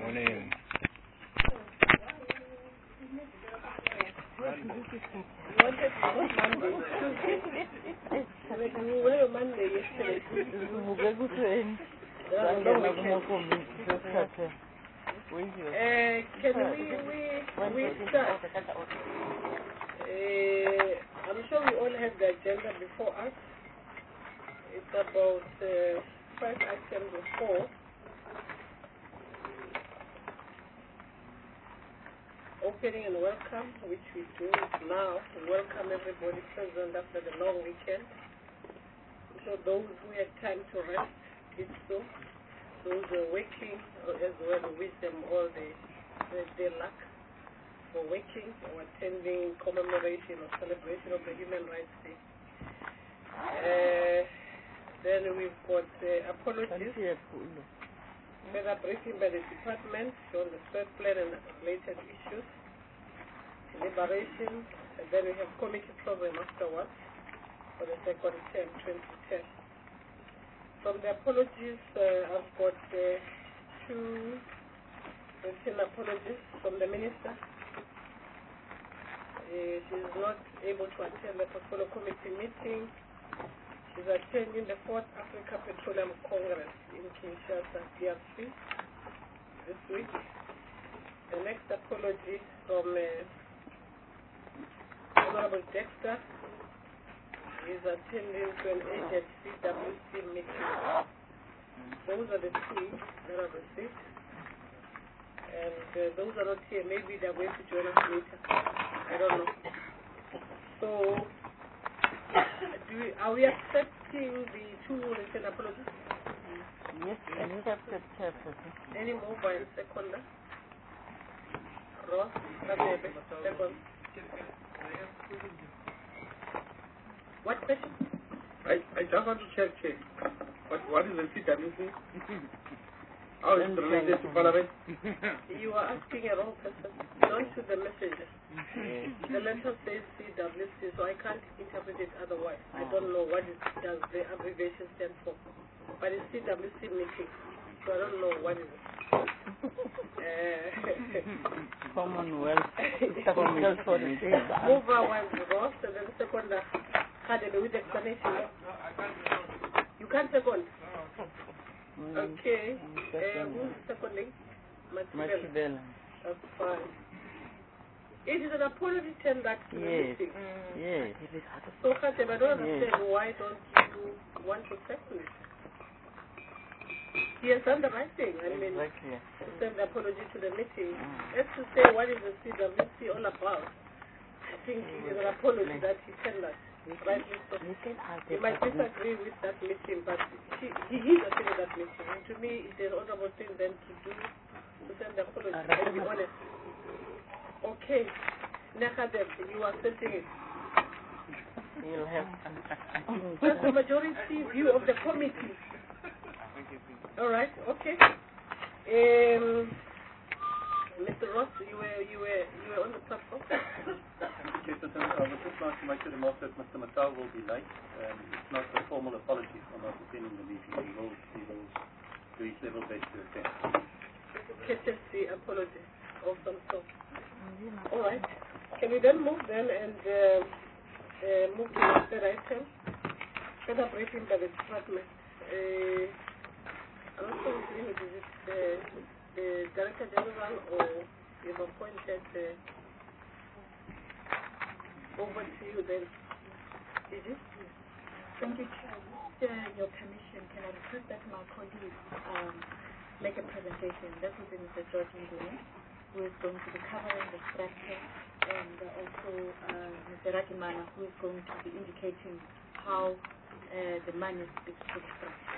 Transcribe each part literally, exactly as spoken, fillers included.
Morning. Monday yesterday. Uh, can we, we, we start? Uh, I'm sure we all have the agenda before us. It's about uh, five items or four. Opening and welcome, which we do now. Welcome everybody present after the long weekend. So those who had time to rest did so. Those who are working as well, we wish them all the, the, the luck for working or attending commemoration or celebration of the Human Rights Day. Uh, then we've got uh, apologies, further briefing by the department on the third plan and related issues, deliberations, and then we have committee program afterwards for the second term, twenty ten. From the apologies, uh, I've got uh, two written apologies from the minister. Uh, she's not able to attend the portfolio committee meeting. She's attending the fourth Africa Petroleum Congress in Kinshasa, D R C, this week. The next apology from uh, Honorable Dexter. Is attending to an age at C W C meeting. Those are the two that are received. And uh, those are not here. Maybe they're going to join us later. I don't know. So, do we, are we accepting the two written apologies? Yes, accepted, Chairperson. Any more by seconder? Ross, second. What question? I, I just want to check, check. What, what is the C W C? How is it related to Parliament? You are asking a wrong person. Not to the messenger. The letter says C W C, so I can't interpret it otherwise. I don't know what it does the abbreviation stand for. But it's C W C meeting, so I don't know what is it. Uh, Commonwealth. Move one Ross, and then second Academy with explanation. You can't second. Okay. Uh, who's seconding? Machibela. That's fine. It is an apology tender to the Yes. meeting. Yes. So, Khatem, I don't understand why don't you want to second it? He has done the right thing. I mean, Exactly. to send the apology to the meeting. Mm. Let's to say what is the C W C all about. I think it is an apology that he tendered. Rightly so. You might disagree with that meeting, but he, he is attending that meeting. And to me, it's an honorable thing then to do, to send the apology, and be honest. Okay. Nakadeb, you are accepting it. You'll have That's the majority view of the committee. All right, okay. Um, Mister Ross, you were, you were, you were on the platform. Chairperson, I would just like to make sure the also that Mister Matau will be late. Um, it's not a formal apology for not attending the meeting. He will, he will do his level best to attend. Courtesy apology of some sort. All right. Can we then move then and uh, uh, move to the third item? Further briefing by the department. Uh, I'm not sure if it is the, the Director General or you've appointed uh, over to you then. Is it? Thank you, Chair. With uh, your permission, can I request that my colleagues um, make a presentation? That will be Mister George Nguni, who is going to be covering the structure, and uh, also uh, Mister Rakimana, who is going to be indicating how uh, the money is to the structure.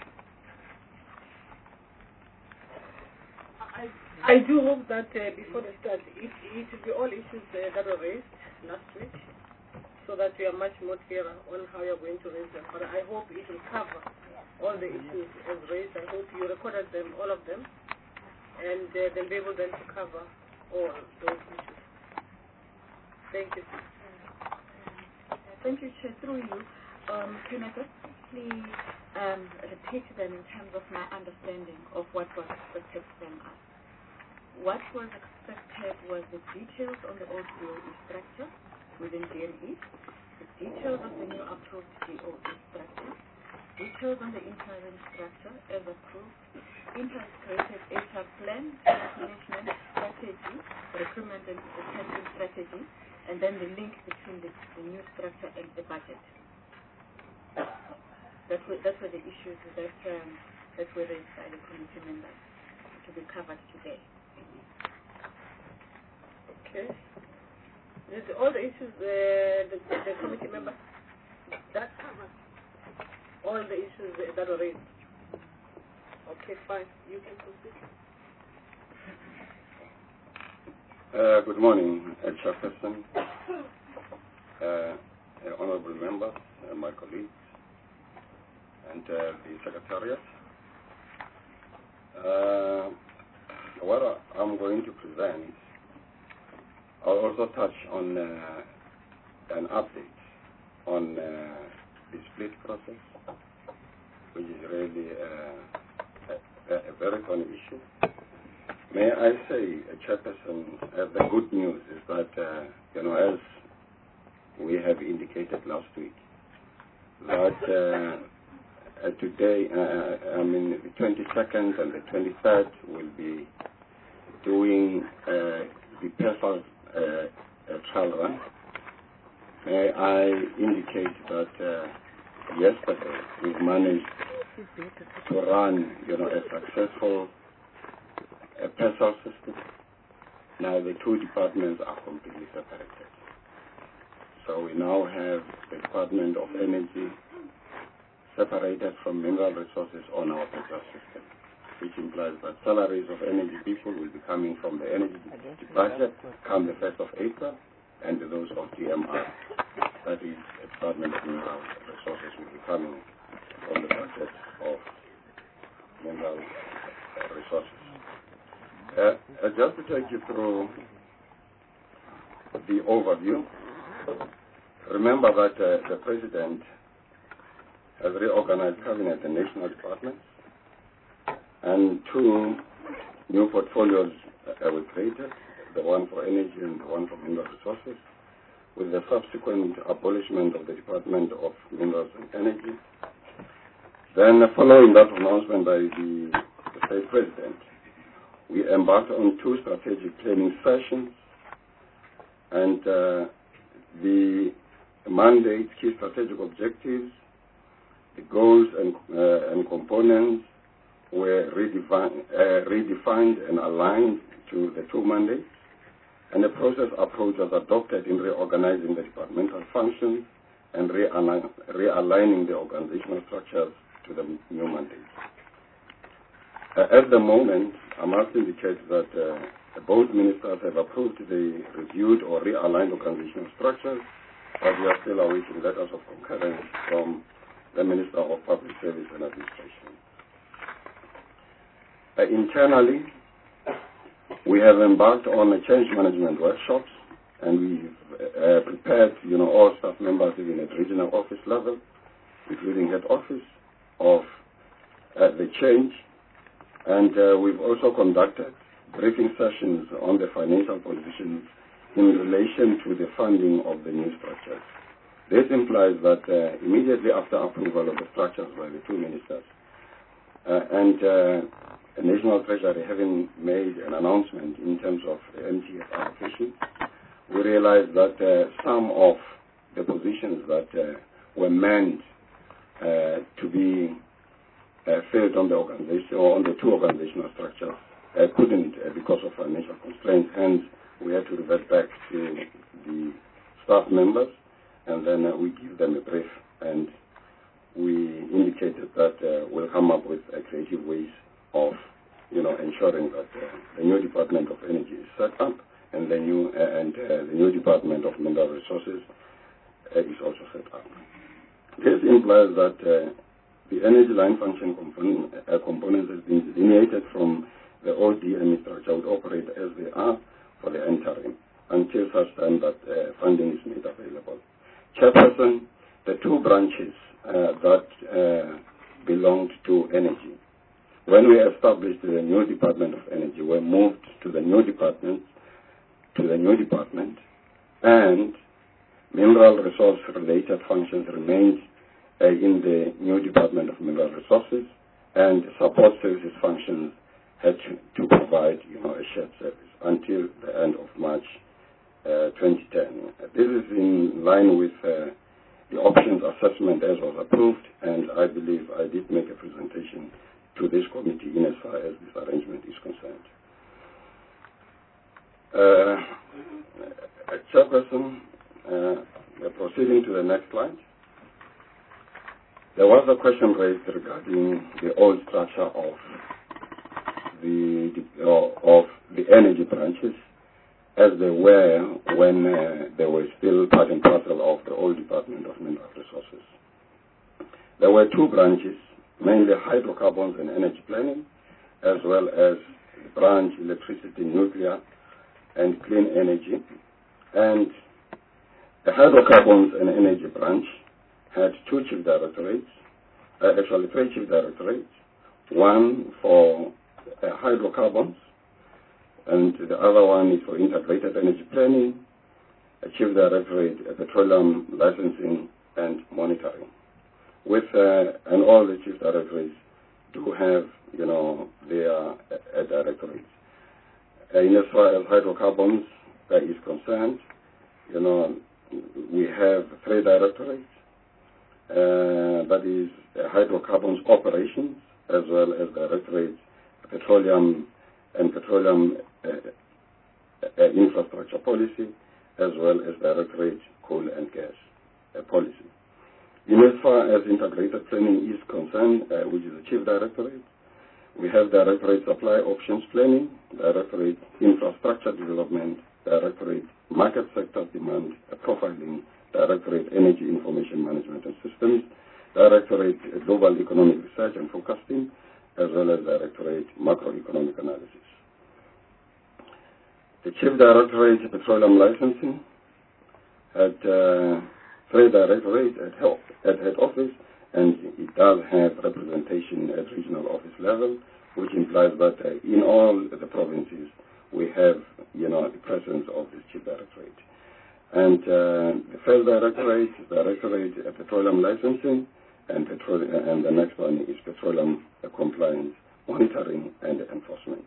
I, I do hope that uh, before the start, it, it will be all issues uh, that were raised last week, so that we are much more clearer on how you're going to raise them. But I hope it will cover all the issues as raised. I hope you recorded them, all of them, and uh, they'll be able then to cover all those issues. Thank you. Thank you, Chair. Through you, um, can I just please um, repeat them in terms of my understanding of what was expected from us? what was expected was the details on the old D O E structure within D N E, the details of the new approved D O E structure, details on the interim structure as approved, integrated H R plan, management strategy, recruitment and retention strategy, and then the link between the, the new structure and the budget. That were, that were the issues that, um, that were raised by the committee members to be covered today. Okay. Did all the issues uh, the, the committee members that covered all the issues that were raised? Okay, fine. You can proceed. Uh, good morning, uh, Chairperson, uh, uh, honorable members, uh, my colleagues, and uh, the Secretariat. Uh, what I'm going to present, I'll also touch on uh, an update on uh, the split process, which is really uh, a, a very funny issue. May I say, uh, Chairperson, uh, the good news is that, uh, you know, as we have indicated last week, that uh, uh, today, uh, I mean, the twenty-second and the twenty-third will be doing uh, the PESAL uh, uh, trial run. May I indicate that uh, yesterday we managed to run, you know, a successful a PESAL system. Now the two departments are completely separated. So we now have the Department of Energy separated from Mineral Resources on our PESAL system, which implies that salaries of energy people will be coming from the energy budget come the first of April, and those of D M R, that is the Department of Mineral Resources, will be coming from the budget of Mineral Resources. Uh, uh, just to take you through the overview, remember that uh, the President has reorganized Cabinet and national departments, and two new portfolios uh, were created, the one for energy and the one for mineral resources, with the subsequent abolishment of the Department of Minerals and Energy. Then, uh, following that announcement by the, the State President, we embarked on two strategic planning sessions, and uh, the mandate, key strategic objectives, the goals and, uh, and components were redefined, uh, redefined and aligned to the two mandates, and the process approach was adopted in reorganizing the departmental functions and realign, realigning the organizational structures to the new mandates. Uh, at the moment, I must indicate that uh, both ministers have approved the reviewed or realigned organizational structures, but we are still awaiting letters of concurrence from the Minister of Public Service and Administration. Uh, internally, we have embarked on a change management workshops, and we've uh, prepared, you know, all staff members even at regional office level, including head office, of uh, the change. And uh, we've also conducted briefing sessions on the financial positions in relation to the funding of the new structures. This implies that uh, immediately after approval of the structures by the two ministers, uh, and uh, the National Treasury having made an announcement in terms of the M T F allocation, we realized that uh, some of the positions that uh, were meant uh, to be Uh, failed on the organization or on the two organizational structures uh, couldn't uh, because of financial constraints. Hence, we had to revert back to the staff members, and then uh, we give them a brief, and we indicated that uh, we'll come up with uh, creative ways of, you know, ensuring that uh, the new Department of Energy is set up, and the new uh, and uh, the new Department of Mineral Resources uh, is also set up. This implies that Uh, the energy line function component, uh, components has been delineated from the old D M E structure, would operate as they are for the interim until such time that uh, funding is made available. Chairperson, the two branches uh, that uh, belonged to energy when we established the new Department of Energy, we moved to the new department, to the new department, and mineral resource-related functions remained uh, in the new Department of Mineral Resources, and support services functions had to, to provide, you know, a shared service until the end of March uh, twenty ten. This is in line with uh, the options assessment as was approved, and I believe I did make a presentation to this committee in as far as this arrangement is concerned. Uh, Chairperson, uh, we're proceeding to the next slide. There was a question raised regarding the old structure of the, uh, of the energy branches as they were when uh, they were still part and parcel of the old Department of Mineral Resources. There were two branches, mainly hydrocarbons and energy planning, as well as the branch electricity, nuclear, and clean energy. And the hydrocarbons and energy branch had two chief directorates, uh, actually three chief directorates, one for uh, hydrocarbons, and the other one is for integrated energy planning, a chief directorate, uh, petroleum licensing and monitoring. With uh, and all the chief directorates do have, you know, their uh, uh, directorates. Uh, in as far as hydrocarbons uh, is concerned, you know, we have three directorates. Uh, that is uh, hydrocarbons operations, as well as directorates petroleum and petroleum uh, uh, infrastructure policy, as well as directorate coal and gas uh, policy. In as far as integrated planning is concerned, uh, which is the chief directorate, we have directorate supply options planning, directorate infrastructure development, directorate market sector demand uh, profiling, directorate energy information management and systems, directorate uh, global economic research and forecasting, as well as directorate macroeconomic analysis. The chief directorate petroleum licensing had uh, three directorates at, at head office, and it does have representation at regional office level, which implies that uh, in all the provinces we have, you know, the presence of this chief directorate. And uh, the first directorate is directorate uh, petroleum licensing, and, petro and the next one is petroleum uh, compliance, monitoring and enforcement.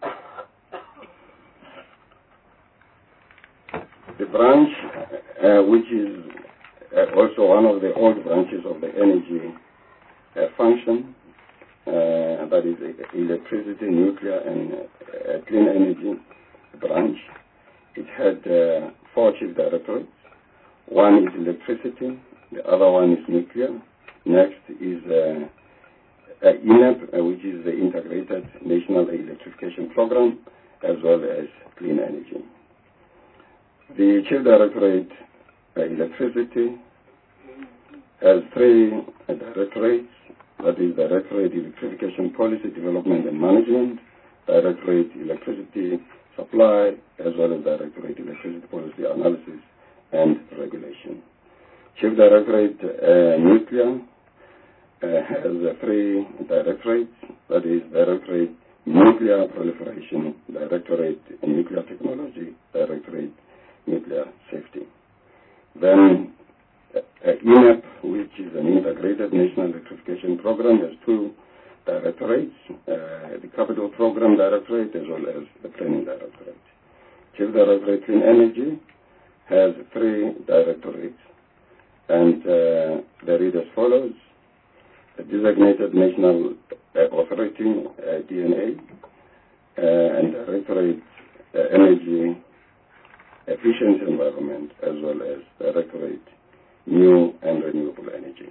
The branch, uh, which is uh, also one of the old branches of the energy uh, function, uh, that is uh, electricity, nuclear and uh, clean energy branch. It had uh, four chief directorates. One is electricity, the other one is nuclear. Next is uh, uh, I N E P, uh, which is the Integrated National Electrification Program, as well as clean energy. The chief directorate, uh, electricity, has three uh, directorates. That is Directorate Electrification Policy Development and Management, Directorate Electricity Supply, as well as Directorate Electricity Policy Analysis and Regulation. Chief Directorate uh, Nuclear uh, has uh, three directorates. That is Directorate Nuclear Proliferation, Directorate Nuclear Technology, Directorate Nuclear Safety. Then uh, I N E P, which is an Integrated National Electrification Program, has two directorates, uh, the Capital Program Directorate as well as the Planning Directorate. Chief Directorate Clean Energy has three directorates, and uh, they read as follows: the Designated National uh, Authority, uh, D N A, uh, and Directorate uh, Energy Efficiency Environment, as well as Directorate New and Renewable Energy.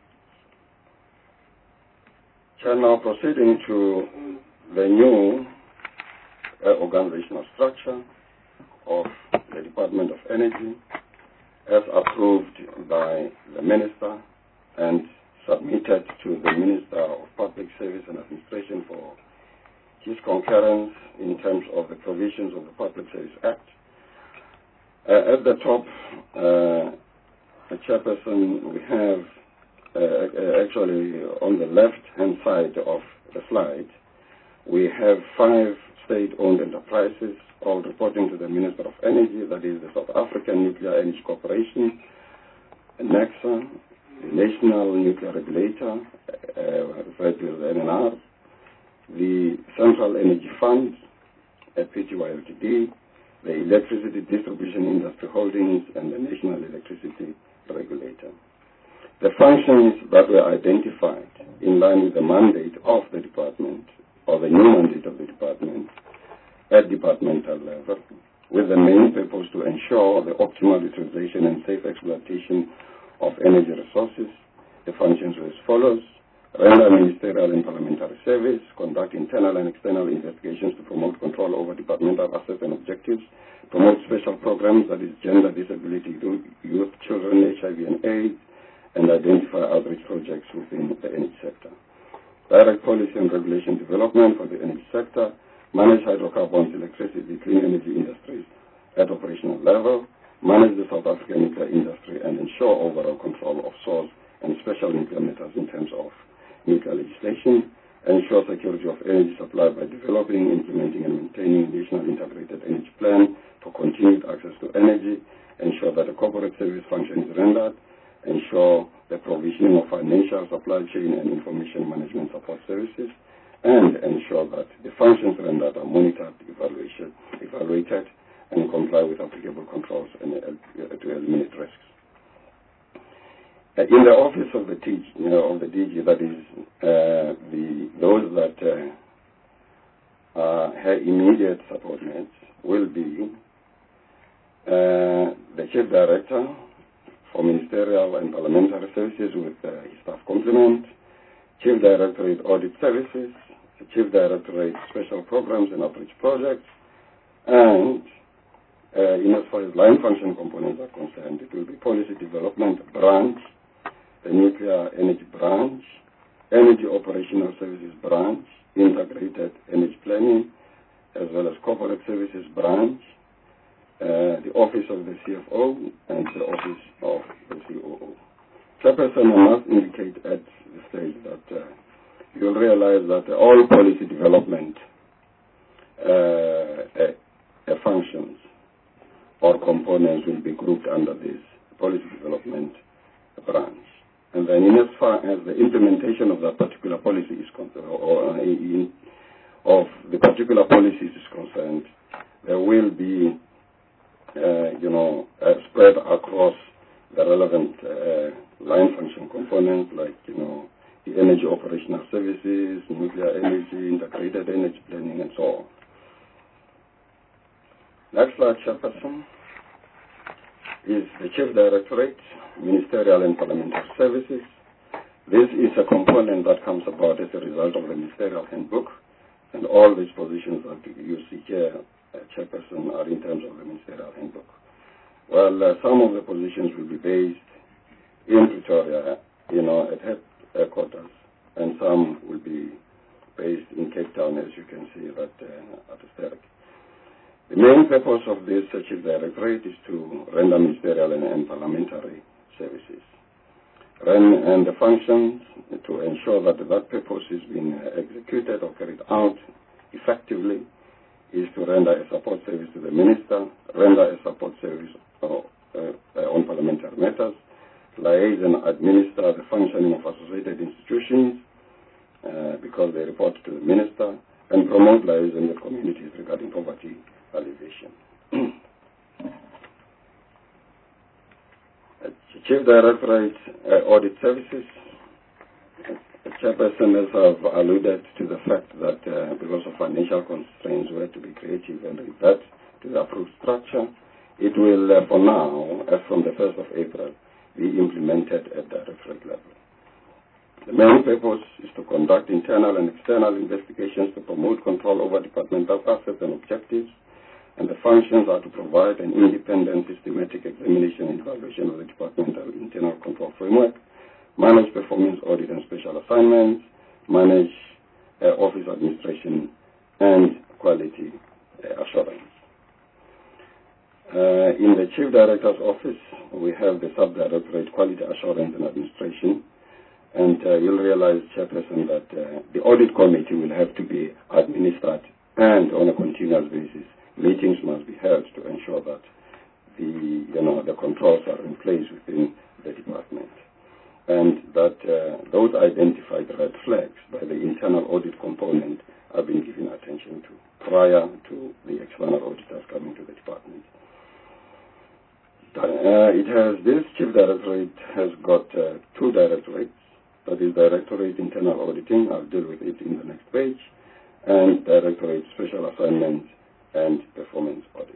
So now proceeding to the new uh, organizational structure of the Department of Energy, as approved by the Minister and submitted to the Minister of Public Service and Administration for his concurrence in terms of the provisions of the Public Service Act. Uh, at the top, uh, the chairperson, we have uh, actually on the left-hand side of the slide, We have five state-owned enterprises, all reporting to the Minister of Energy, that is the South African Nuclear Energy Corporation, NECSA, the National Nuclear Regulator, uh, referred to as the N N R, the Central Energy Fund, P T Y L T D, the Electricity Distribution Industry Holdings, and the National Electricity Regulator. The functions that were identified in line with the mandate of the department, or the new mandate of the department, at departmental level, with the main purpose to ensure the optimal utilization and safe exploitation of energy resources. The functions were as follows: render ministerial and parliamentary service, conduct internal and external investigations to promote control over departmental assets and objectives, promote special programs, that is gender, disability, youth, children, H I V and AIDS, and identify outreach projects within the energy sector. Direct policy and regulation development for the energy sector, manage hydrocarbons, electricity, clean energy industries at operational level, manage the South African nuclear industry, and ensure overall control of source and special nuclear matters in terms of nuclear legislation, ensure security of energy supply by developing, implementing, and maintaining a national integrated energy plan for continued access to energy, ensure that a corporate service function is rendered, ensure the provisioning of financial, supply chain, and information management support services, and ensure that the functions rendered are monitored, evaluation, evaluated, and comply with applicable controls and uh, to eliminate risks. Uh, in the office of the, T G, you know, of the D G, that is uh, the those that uh, are her immediate subordinates will be uh, the Chief Director for Ministerial and Parliamentary Services with uh, his staff complement, Chief Directorate Audit Services, Chief Directorate Special Programs and Outreach Projects, and uh, in as far as line function components are concerned, it will be Policy Development Branch, the Nuclear Energy Branch, Energy Operational Services Branch, Integrated Energy Planning, as well as Corporate Services Branch, uh, the Office of the C F O, and the Office of the C O O. Chairperson, I must indicate at the stage that uh, you'll realize that all policy development uh, uh, functions or components will be grouped under this policy development branch. And then in as far as the implementation of that particular policy is concerned, or uh, in, of the particular policies is concerned, there will be, uh, you know, uh, spread across the relevant uh, line function components, like, you know, the energy operational services, nuclear energy, integrated energy planning, and so on. Next slide, Chairperson, is the Chief Directorate, Ministerial and Parliamentary Services. This is a component that comes about as a result of the Ministerial Handbook, and all these positions that you see here, uh, Chairperson, are in terms of the Ministerial Handbook. Well, uh, some of the positions will be based in Pretoria, you know, at headquarters, and some will be based in Cape Town, as you can see that uh, at the Sterk. The main purpose of this uh, Chief Directorate is to render ministerial and, and parliamentary services, run and the functions to ensure that that purpose is being uh, executed or carried out effectively is to render a support service to the minister, render a support service uh, uh, on parliamentary matters, liaise and administer the functioning of associated institutions uh, because they report to the minister, and promote liaison with communities regarding poverty alleviation. Chief Directorate uh, Audit Services. The Chairperson has uh, alluded to the fact that uh, because of financial constraints, we have to be creative and revert to the approved structure. It will, uh, for now, as from the first of April, be implemented at directorate level. The main purpose is to conduct internal and external investigations to promote control over departmental assets and objectives, and the functions are to provide an independent systematic examination and evaluation of the departmental internal control framework, manage performance audit and special assignments, manage uh, office administration and quality uh, assurance. Uh, in the Chief Director's Office, we have the Sub-Directorate Quality Assurance and Administration. And uh, you'll realize, Chairperson, that uh, the audit committee will have to be administered, and on a continuous basis, meetings must be held to ensure that the, you know, the controls are in place within the department, and that uh, those identified red flags by the internal audit component have been given attention to prior to the external auditors coming to the department. Uh, it has, this chief directorate has got uh, two directorates. That is Directorate Internal Auditing, I'll deal with it in the next page, and Directorate Special Assignments and Performance Audits.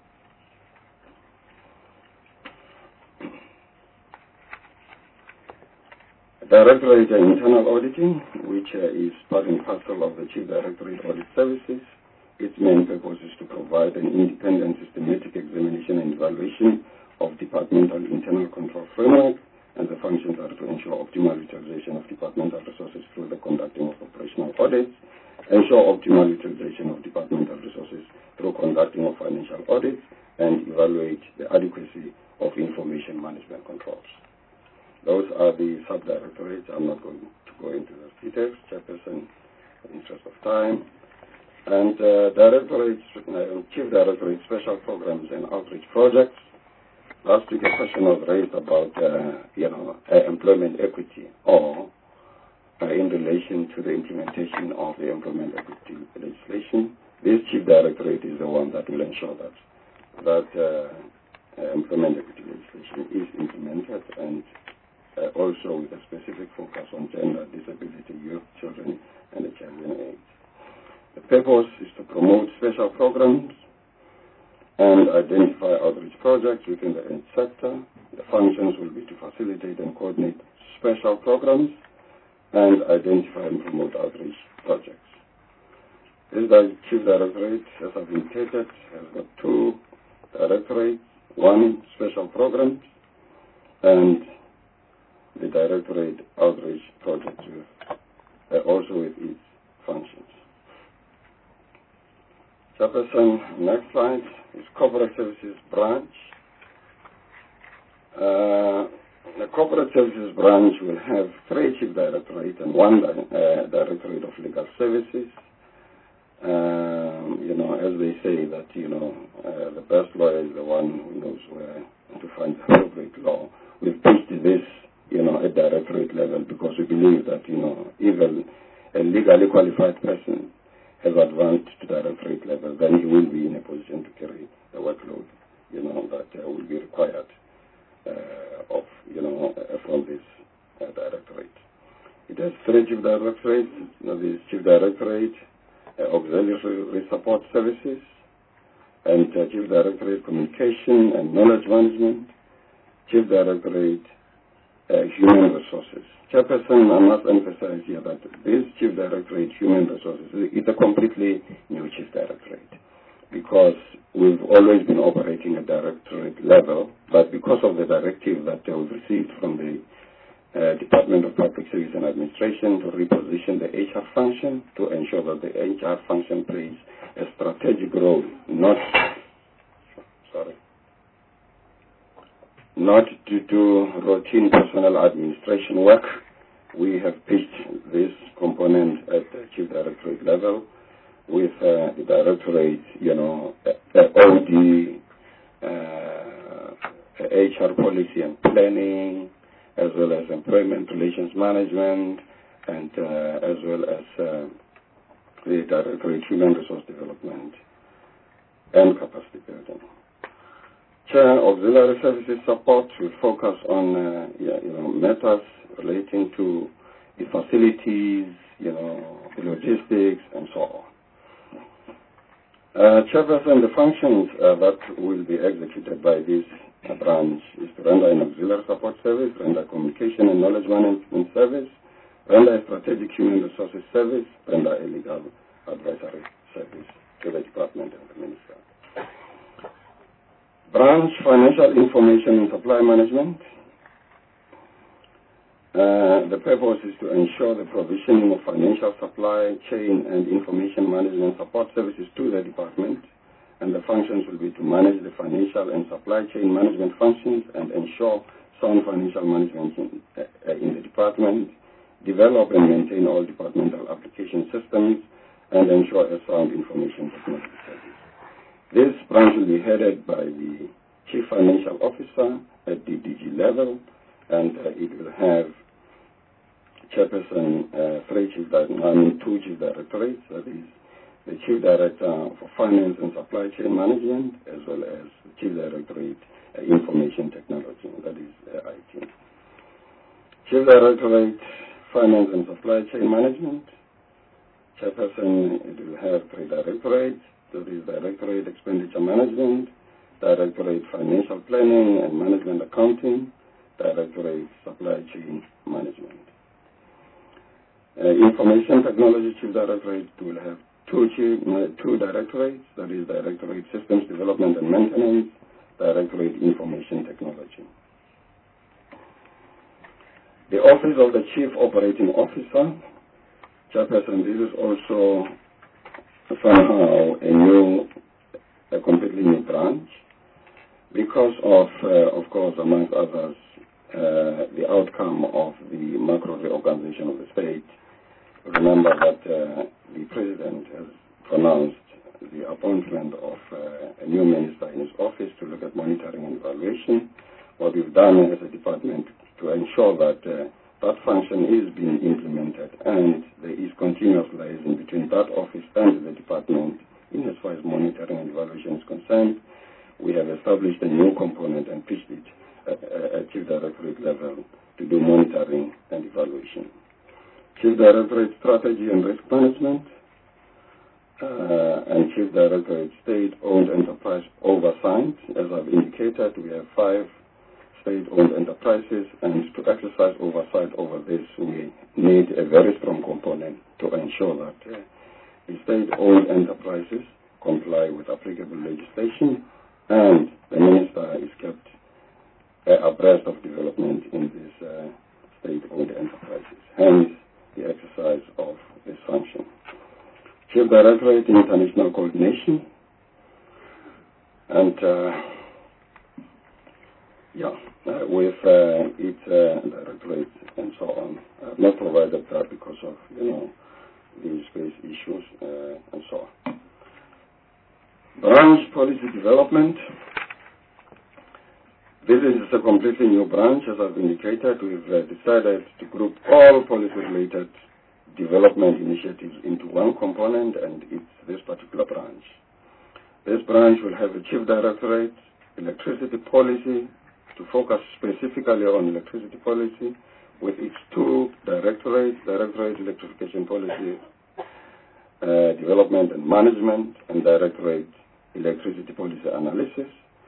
Directorate Internal Auditing, which uh, is part and parcel of the Chief Directorate Audit Services. Its main purpose is to provide an independent systematic examination and evaluation of departmental internal control framework, and the functions are to ensure optimal utilization of departmental resources through the conducting of operational audits, ensure optimal utilization of departmental resources through conducting of financial audits, and evaluate the adequacy of information management controls. Those are the sub-directorates. I'm not going to go into those details, Chairperson, in the interest of time. And uh, directorates, uh, Chief Directorate Special Programs and Outreach Projects. Last week a question was raised about, uh, you know, uh, employment equity, or uh, in relation to the implementation of the employment equity legislation. This Chief Directorate is the one that will ensure that that uh, uh, employment equity legislation is implemented, and Uh, also with a specific focus on gender, disability, youth, children, and H I V and AIDS. The purpose is to promote special programs and identify outreach projects within the AIDS sector. The functions will be to facilitate and coordinate special programs and identify and promote outreach projects. This Chief Directorate, as I've indicated, has got two directorates, one special programs, and the Directorate Outreach Project with, uh, also with its functions. Chairperson, next slide is Corporate Services Branch. Uh, the Corporate Services Branch will have three Chief Directorate and one uh, Directorate of Legal Services. Um, you know, as they say that, you know, uh, the best lawyer is the one who knows where to find the appropriate law. We've pitched this, you know, at directorate level, because we believe that, you know, even a legally qualified person has advanced to directorate level, then he will be in a position to carry the workload, you know, that uh, will be required uh, of, you know, uh, from this uh, directorate. It has three chief directorates. You know, this chief directorate, uh, auxiliary support services, and uh, chief directorate communication and knowledge management, chief directorate Uh, human resources. Chairperson, I must emphasize here that this Chief Directorate Human Resources is a completely new Chief Directorate, because we've always been operating at directorate level, but because of the directive that we've received from the uh, Department of Public Service and Administration to reposition the H R function to ensure that the H R function plays a strategic role, not, sorry, not to do routine personnel administration work. We have pitched this component at the Chief Directorate level with uh, the Directorate, you know, uh, O D, uh, H R policy and planning, as well as employment relations management, and uh, as well as uh, the Directorate Human Resource Development and Capacity Building. Chair, Auxiliary Services Support will focus on uh, yeah, you know, matters relating to the facilities, you know, the logistics, and so on. Uh, Chairperson, the functions uh, that will be executed by this uh, branch is to render an auxiliary support service, render communication and knowledge management service, render a strategic human resources service, render a legal advisory service to the department and the minister. Branch Financial Information and Supply Management. Uh, the purpose is to ensure the provisioning of financial supply chain and information management support services to the department, and the functions will be to manage the financial and supply chain management functions and ensure sound financial management in, uh, in the department, develop and maintain all departmental application systems, and ensure a sound information technology service. This branch will be headed by the Chief Financial Officer at the D G level, and uh, it will have chairperson, uh, three chief, I mean two chief directorates, that is the Chief Director for Finance and Supply Chain Management, as well as the Chief Directorate uh, Information Technology, that is uh, I T. Chief Directorate Finance and Supply Chain Management, chairperson, it will have three directorates, that is Directorate Expenditure Management, Directorate Financial Planning and Management Accounting, Directorate Supply Chain Management. Uh, Information Technology Chief Directorate will have two, chief, uh, two directorates, that is Directorate Systems Development and Maintenance, Directorate Information Technology. The Office of the Chief Operating Officer, chairperson, this is also somehow a new, a completely new branch, because of, uh, of course, amongst others, uh, the outcome of the macro reorganization of the state. Remember that uh, the President has pronounced the appointment of uh, a new minister in his office to look at monitoring and evaluation. What we've done as a department to ensure that uh, that function is being implemented and there is continuous liaison between that office and the department in as far as monitoring and evaluation is concerned. We have established a new component and pitched it at, at Chief Directorate level to do monitoring and evaluation. Chief Directorate Strategy and Risk Management uh, and Chief Directorate State-Owned Enterprise Oversight. As I've indicated, we have five state-owned enterprises, and to exercise oversight over this, we need a very strong component to ensure that uh, the state-owned enterprises comply with applicable legislation, and the minister is kept uh, abreast of development in these uh, state-owned enterprises. Hence, the exercise of this function. Chief Directorate International Coordination, and uh, yeah, uh, with uh, its uh, directorate and so on. I have not provided that because of, you know, the space issues uh, and so on. Branch Policy Development. This is a completely new branch, as I've indicated. We've uh, decided to group all policy-related development initiatives into one component, and it's this particular branch. This branch will have a Chief Directorate, Electricity Policy, to focus specifically on electricity policy, with its two directorates, Directorate Electrification Policy uh, Development and Management, and Directorate Electricity Policy Analysis.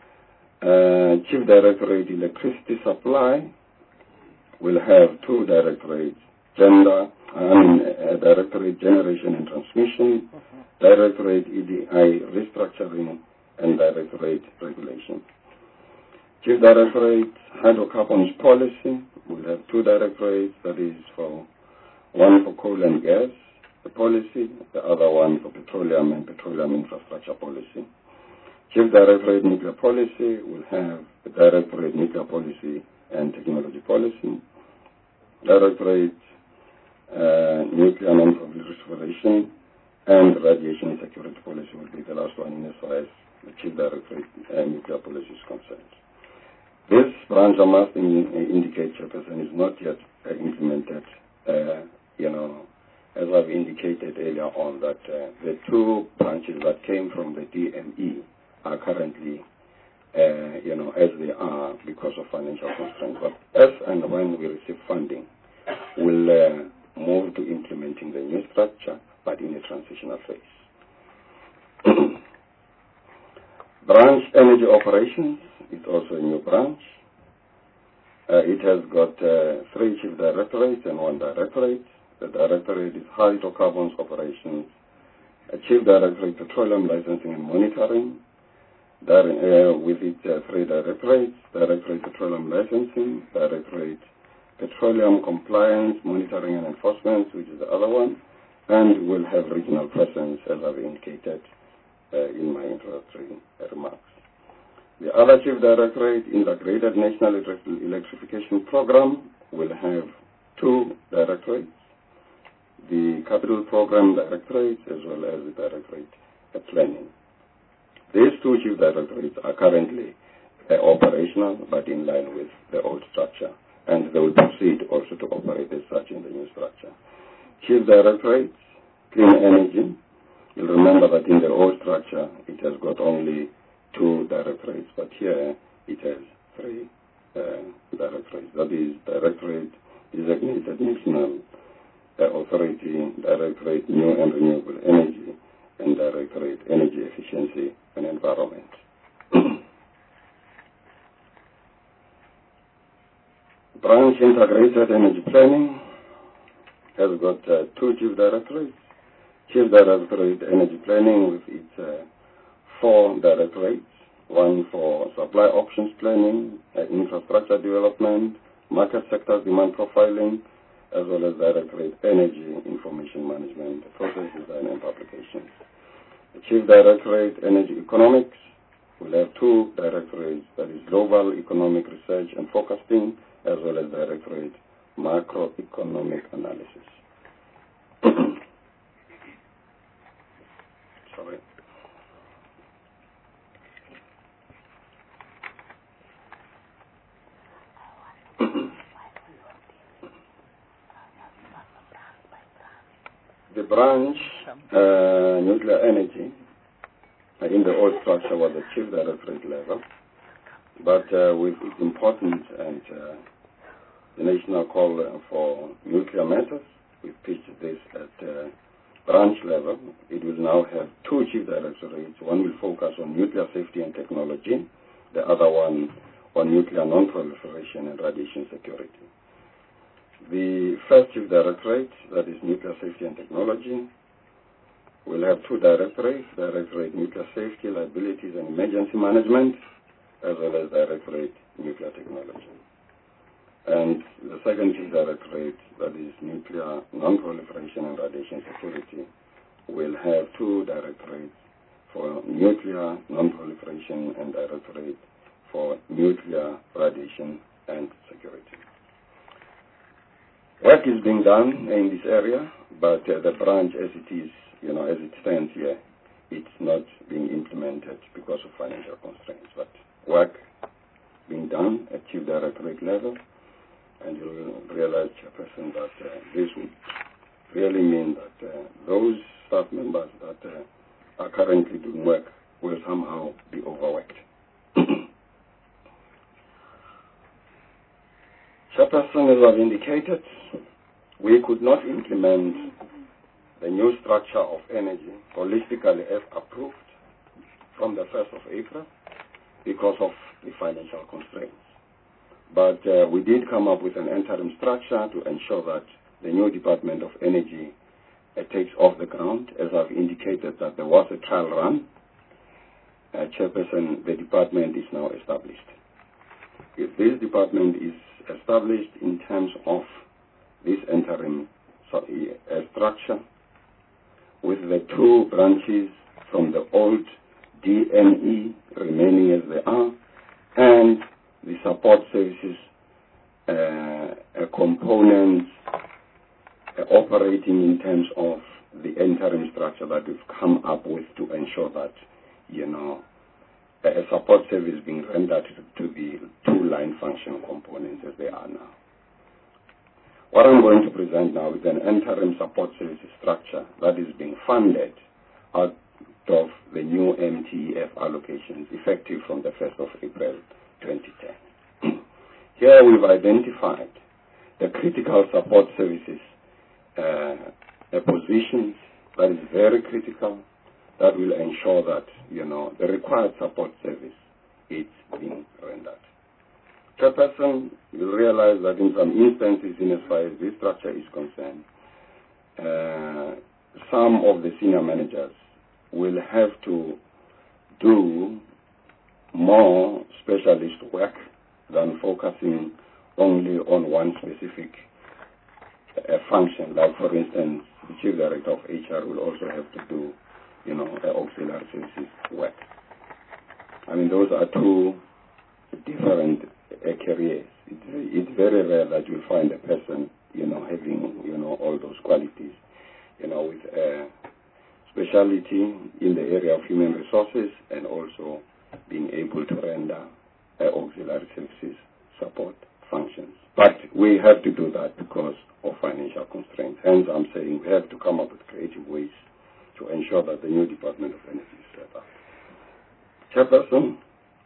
Uh, Chief Directorate Electricity Supply will have two directorates, Gender, I mean, uh, Directorate Generation and Transmission, Directorate E D I Restructuring, and Directorate Regulation. Chief Directorate Hydrocarbons Policy will have two directorates, that is for one for coal and gas, the policy, the other one for petroleum and petroleum infrastructure policy. Chief Directorate Nuclear Policy will have the Directorate Nuclear Policy and Technology Policy. Directorate uh, Nuclear Non-Proliferation and Radiation Security Policy will be the last one in as far as the Chief Directorate uh, Nuclear Policy is concerned. This branch, I must in, uh, indicate, Chairperson, is not yet uh, implemented, uh, you know, as I've indicated earlier on, that uh, the two branches that came from the D M E are currently, uh, you know, as they are because of financial constraints. But as and when we receive funding, we'll uh, move to implementing the new structure, but in a transitional phase. Branch Energy Operations is also a new branch. Uh, it has got uh, three chief directorates and one directorate. The directorate is Hydrocarbons Operations, a Chief Directorate Petroleum Licensing and Monitoring, uh, with its uh, three directorates, Directorate Petroleum Licensing, Directorate Petroleum Compliance, Monitoring and Enforcement, which is the other one, and will have regional presence, as I've indicated uh, in my introductory remarks. The other Chief Directorate, Integrated National Electrification Program, will have two directorates, the Capital Program Directorate as well as the Directorate of Planning. These two chief directorates are currently uh, operational but in line with the old structure, and they will proceed also to operate as such in the new structure. Chief Directorates, Clean Energy, you'll remember that in the old structure it has got only two directorates, but here it has three uh, directorates. That is Directorate Designated National uh, Authority, Directorate New and Renewable Energy, and Directorate Energy Efficiency and Environment. Branch Integrated Energy Planning has got uh, two chief directorates. Chief Directorate Energy Planning with its uh, four directorates, one for supply options planning, uh, infrastructure development, market sector demand profiling, as well as Directorate Energy Information Management, process design and publications. The Chief Directorate Energy Economics will have two directorates, that is Global Economic Research and Forecasting, as well as Directorate Macroeconomic Analysis. Sorry. The branch, uh, nuclear energy, uh, in the old structure was the chief directorate level, but uh, with its importance and uh, the national call for nuclear matters, we pitched this at uh, branch level. It will now have two chief directorates. One will focus on nuclear safety and technology, the other one on nuclear non-proliferation and radiation security. The first chief directorate, that is nuclear safety and technology, will have two directorates, Directorate Nuclear Safety, Liabilities and Emergency Management, as well as Directorate Nuclear Technology. And the second chief directorate, that is nuclear non-proliferation and radiation security, will have two directorates for nuclear non-proliferation and Directorate for nuclear radiation and security. Work is being done in this area, but uh, the branch as it is, you know, as it stands here, it's not being implemented because of financial constraints. But work being done at chief directorate level, and you'll realize, Chairperson, that uh, this would really mean that uh, those staff members that uh, are currently doing work will somehow be overworked. Chairperson, as I've indicated, we could not implement the new structure of energy holistically as approved from the first of April because of the financial constraints. But uh, we did come up with an interim structure to ensure that the new Department of Energy uh, takes off the ground. As I've indicated that there was a trial run, uh, Chairperson, the department is now established. If this department is established in terms of this interim so, uh, structure, with the two branches from the old D N E remaining as they are, and the support services uh, uh, components uh, operating in terms of the interim structure that we've come up with to ensure that, you know, a support service being rendered to the two line function components as they are now. What I'm going to present now is an interim support services structure that is being funded out of the new M T E F allocations effective from the first of April twenty ten. Here we've identified the critical support services uh, a position that is very critical, that will ensure that, you know, the required support service is being rendered. Chairperson, you realize that in some instances, in as far as this structure is concerned, uh, some of the senior managers will have to do more specialist work than focusing only on one specific uh, function. Like, for instance, the Chief Director of H R will also have to do, you know, uh, auxiliary services work. I mean, those are two different uh, careers. It's, it's very rare that you find a person you know, having, you know, all those qualities, you know, with uh, speciality in the area of human resources and also being able to render uh, auxiliary services support functions. But we have to do that because of financial constraints. Hence, I'm saying we have to come up with creative ways to ensure that the new Department of Energy is set up. Chairperson,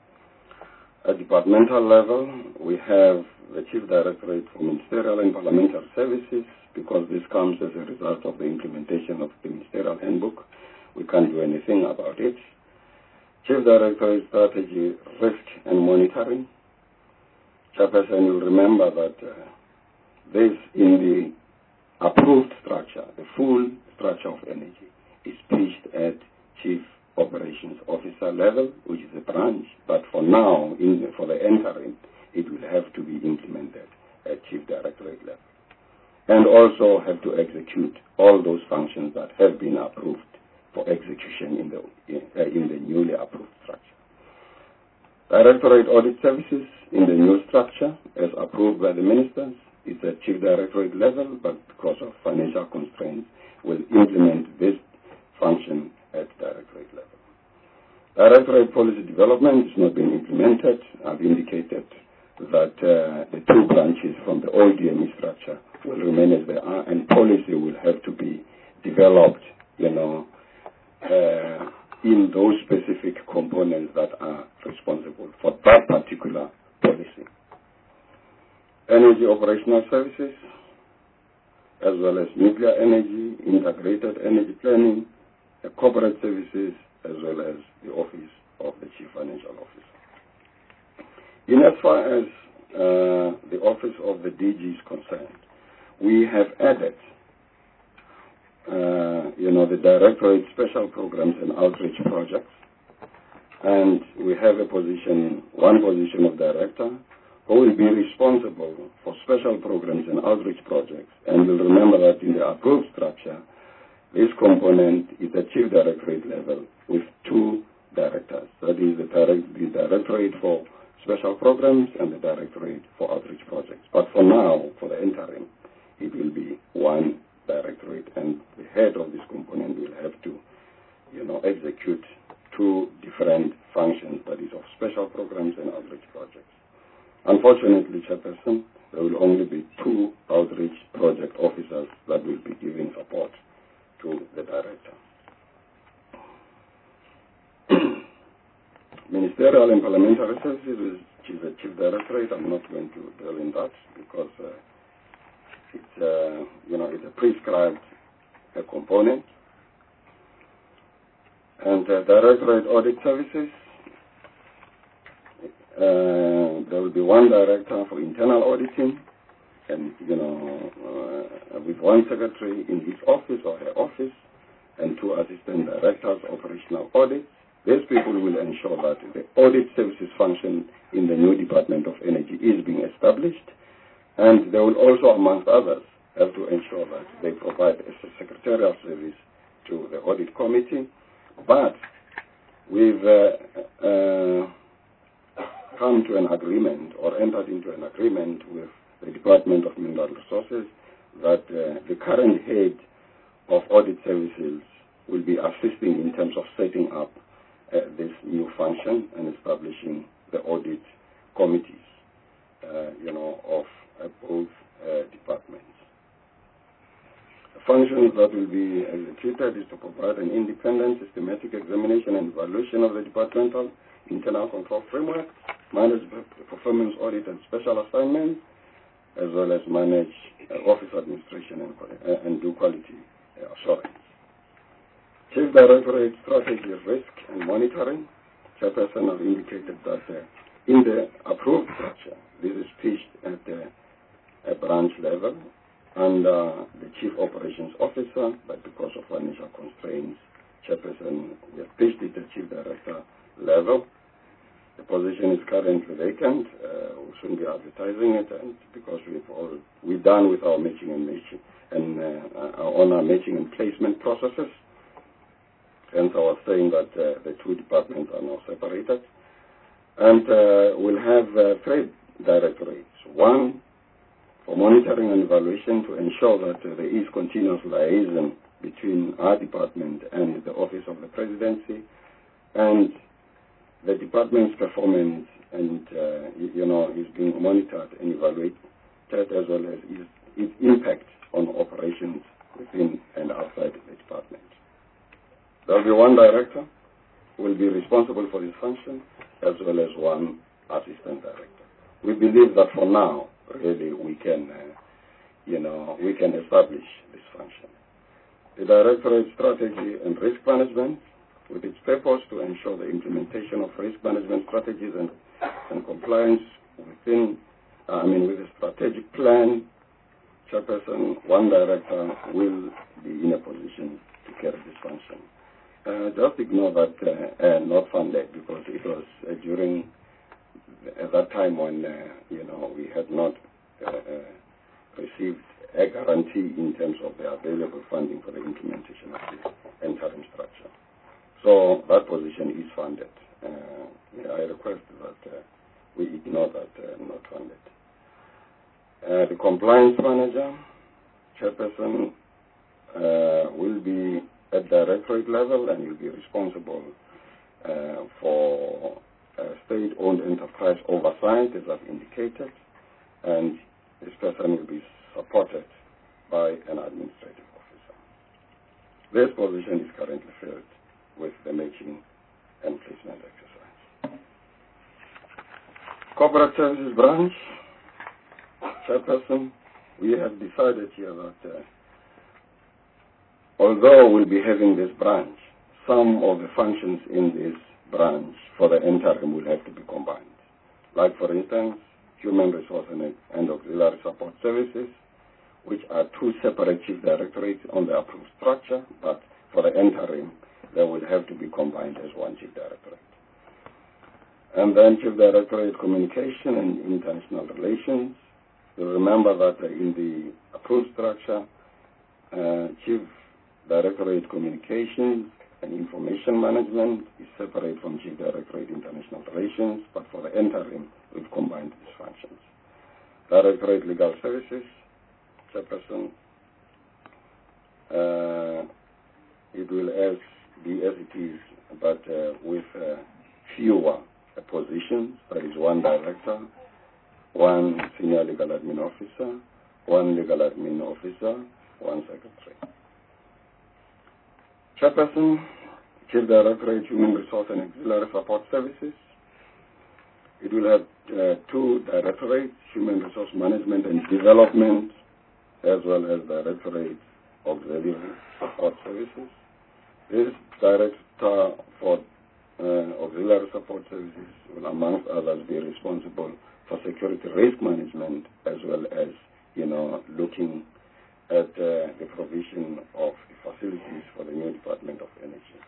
at departmental level, we have the Chief Directorate for Ministerial and Parliamentary Services, because this comes as a result of the implementation of the Ministerial Handbook. We can't do anything about it. Chief Directorate Strategy, Risk and Monitoring. Chairperson, you'll remember that uh, this, in the approved structure, the full structure of energy, is pitched at Chief Operations Officer level, which is a branch, but for now, in the, for the interim, it will have to be implemented at Chief Directorate level. And also have to execute all those functions that have been approved for execution in the, in, uh, in the newly approved structure. Directorate Audit Services in the new structure, as approved by the ministers, is at Chief Directorate level, but because of financial constraints, will implement this function at Directorate level. Directorate Policy Development is not being implemented. I've indicated that uh, the two branches from the old D M E structure will remain as they are, and policy will have to be developed, you know, uh, in those specific components that are responsible for that particular policy. Energy Operational Services, as well as nuclear energy, integrated energy planning, the corporate services, as well as the Office of the Chief Financial Officer. In as far as uh, the Office of the D G is concerned, we have added, uh, you know, the Directorate Special Programs and Outreach Projects, and we have a position, one position of Director, who will be responsible for special programs and outreach projects. And you'll remember that in the approved structure, this component is at Chief Directorate level with two directors. That is the, direct, the Directorate for Special Programs and the Directorate for Outreach Projects. But for now, for the interim, it will be one Directorate, and the head of this component will have to, you know, execute two different functions, that is of special programs and outreach projects. Unfortunately, Chairperson, there will only be two outreach project officers that will be giving support to the Director. Ministerial and Parliamentary Services, which is the Chief Directorate, I'm not going to dwell in that because uh, it's, uh, you know, it's a prescribed uh, component. And uh, Directorate Audit Services, uh, there will be one director for internal auditing, and, you know, uh, with one secretary in his office or her office, and two assistant directors, operational audits. These people will ensure that the audit services function in the new Department of Energy is being established, and they will also, amongst others, have to ensure that they provide a secretarial service to the audit committee. But we've uh, uh, come to an agreement or entered into an agreement with the Department of Mineral Resources that uh, the current head of audit services will be assisting in terms of setting up uh, this new function and establishing the audit committees, uh, you know, of uh, both uh, departments. The functions that will be executed is to provide an independent, systematic examination and evaluation of the departmental internal control framework, manage performance audit and special assignments, as well as manage uh, office administration and, uh, and do quality uh, assurance. Chief Directorate Strategy, Risk and Monitoring, Chairperson have indicated that uh, in the approved structure, this is pitched at the uh, branch level under the Chief Operations Officer, but because of financial constraints, Chairperson, we have pitched it at Chief Director level. The position is currently vacant. Uh, we'll soon be advertising it, and because we've all, we're done with our matching and matching and uh, on our matching and placement processes. Hence, I was saying that uh, the two departments are now separated, and uh, we'll have uh, three directorates. One for monitoring and evaluation to ensure that uh, there is continuous liaison between our department and the Office of the Presidency, and the department's performance and, uh, you, you know, is being monitored and evaluated, as well as its, its impact on operations within and outside the department. There will be one director who will be responsible for this function, as well as one assistant director. We believe that for now, really, we can, uh, you know, we can establish this function. The Directorate Strategy and Risk Management, with its purpose to ensure the implementation of risk management strategies and, and compliance within, uh, I mean, with a strategic plan, chairperson, one director will be in a position to carry this function. Uh, just ignore that uh, uh, not funded, because it was uh, during at that time when, uh, you know, we had not uh, uh, received a guarantee in terms of the available funding for the implementation of this interim structure. So that position is funded. Uh, yeah, I request that uh, we ignore that uh, not funded. Uh, the compliance manager, chairperson, uh, will be at directorate level and will be responsible uh, for uh, state-owned enterprise oversight, as I've indicated, and this person will be supported by an administrative officer. This position is currently filled with the matching and placement exercise. Corporate Services Branch, chairperson, we have decided here that uh, although we'll be having this branch, some of the functions in this branch for the interim will have to be combined. Like, for instance, human resource and, and auxiliary support services, which are two separate chief directorates on the approved structure, but for the interim, they will have to be combined as one chief directorate. And then Chief Directorate Communication and International Relations. You'll remember that in the approved structure, uh, Chief Directorate Communications and Information Management is separate from Chief Directorate International Relations, but for the interim, we've combined these functions. Directorate Legal Services, chairperson, uh, it will as be as it is, but uh, with uh, fewer uh, positions. There is one director, one senior legal admin officer, one legal admin officer, one secretary. Chairperson, Chief Directorate Human Resource and Auxiliary Support Services. It will have uh, two directorates, Human Resource Management and Development, as well as Directorate Auxiliary Support Services. This Director for uh, Auxiliary Support Services will, amongst others, be responsible for security risk management, as well as, you know, looking at uh, the provision of facilities for the new Department of Energy.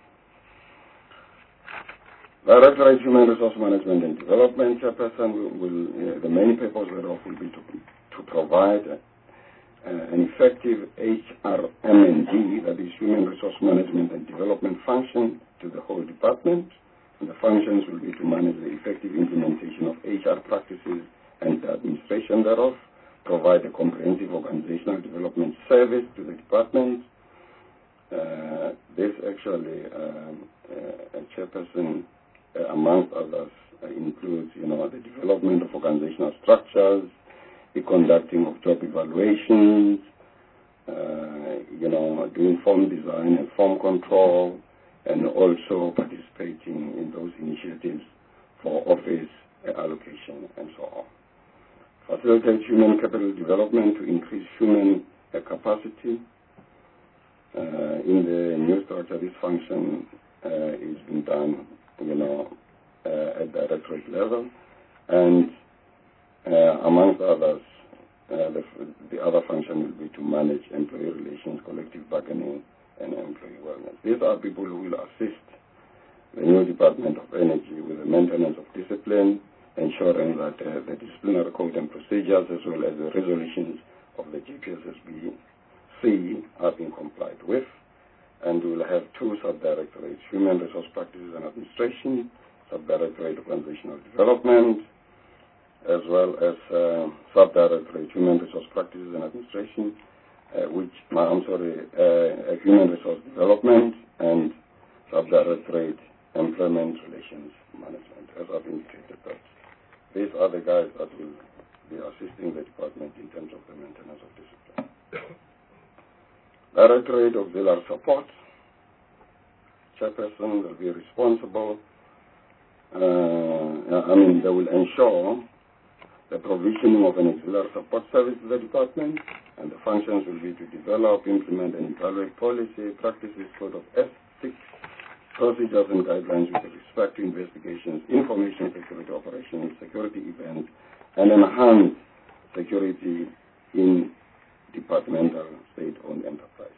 Directorate Human Resource Management and Development, chairperson, will, will uh, the main purpose thereof will be to, to provide uh, an effective H R M and D, that is Human Resource Management and Development function, to the whole department. And the functions will be to manage the effective implementation of H R practices and the administration thereof, provide a comprehensive organizational development service to the department. Uh, this actually, um, uh, a chairperson, uh, amongst others, uh, includes, you know, the development of organizational structures, the conducting of job evaluations, uh, you know, doing form design and form control, and also participating in those initiatives for office uh, allocation and so on. Facilitate human capital development to increase human uh, capacity. Uh, in the new structure, this function uh, is being done, you know, uh, at directorate level, and uh, amongst others, uh, the, the other function will be to manage employee relations, collective bargaining, and employee wellness. These are people who will assist the new Department of Energy with the maintenance of discipline, ensuring that uh, the disciplinary code and procedures, as well as the resolutions of the G P S S B C, are being complied with. And we will have two subdirectorates, Human Resource Practices and Administration, Subdirectorate Organizational Development, as well as uh, Subdirectorate Human Resource Practices and Administration, uh, which, I'm sorry, uh, Human Resource Development, and Subdirectorate Employment Relations Management, as I've indicated. That these are the guys that will be assisting the department in terms of the maintenance of discipline. Directorate Auxiliary Support. Chairperson will be responsible. Uh, I mean, they will ensure the provisioning of an auxiliary support service to the department, and the functions will be to develop, implement, and evaluate policy, practices, code of ethics, procedures, and guidelines with respect to investigations, information security operations, security events, and enhance security in departmental state-owned enterprises.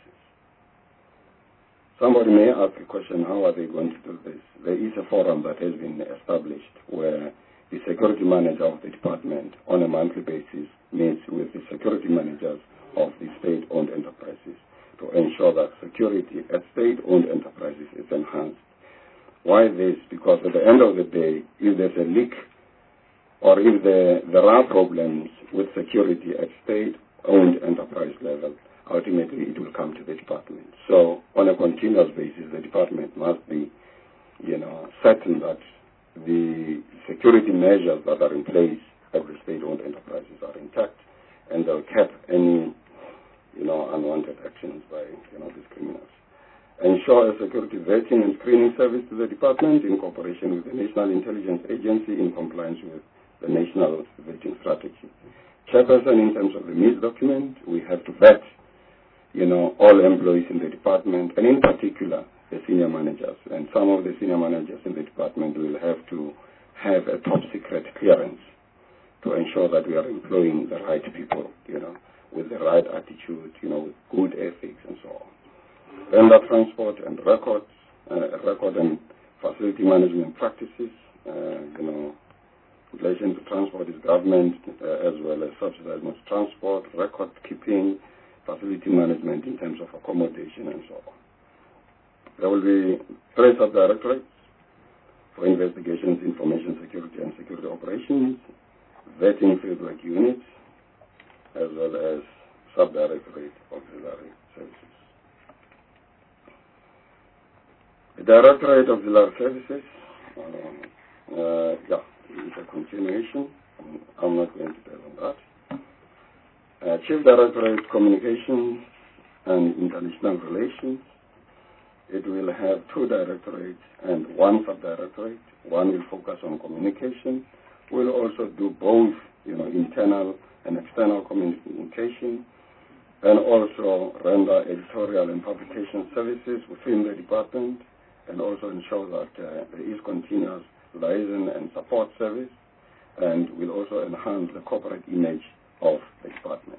Somebody may ask the question, how are they going to do this? There is a forum that has been established where the security manager of the department on a monthly basis meets with the security managers of the state-owned enterprises to ensure that security at state-owned enterprises is enhanced. Why this? Because at the end of the day, if there's a leak or if there, there are problems with security at state-owned enterprise level, ultimately it will come to the department. So on a continuous basis, the department must be, you know, certain that the security measures that are in place at the state-owned enterprises are intact, and they'll cap any, you know, unwanted actions by, you know, these criminals. Ensure a security vetting and screening service to the department in cooperation with the National Intelligence Agency in compliance with the National Vetting Strategy. Chairperson, in terms of the M I S document, we have to vet, you know, all employees in the department, and in particular, the senior managers. And some of the senior managers in the department will have to have a top secret clearance to ensure that we are employing the right people, you know, with the right attitude, you know, with good ethics and so on. Vendor transport and records, uh, record and facility management practices, uh, you know, in relation to transport is government uh, as well as subsidized transport, record keeping, facility management in terms of accommodation and so on. There will be three sub-directorates for investigations, information security, and security operations, vetting fieldwork units, as well as sub-directorate auxiliary services. The Directorate of Auxiliary Services, uh, uh, yeah, is a continuation. I'm not going to tell on that. Uh, Chief Directorate Communications and International Relations. It will have two directorates and one subdirectorate. One will focus on communication. We'll also do both, you know, internal and external communication, and also render editorial and publication services within the department, and also ensure that uh, there is continuous liaison and support service, and will also enhance the corporate image of the department.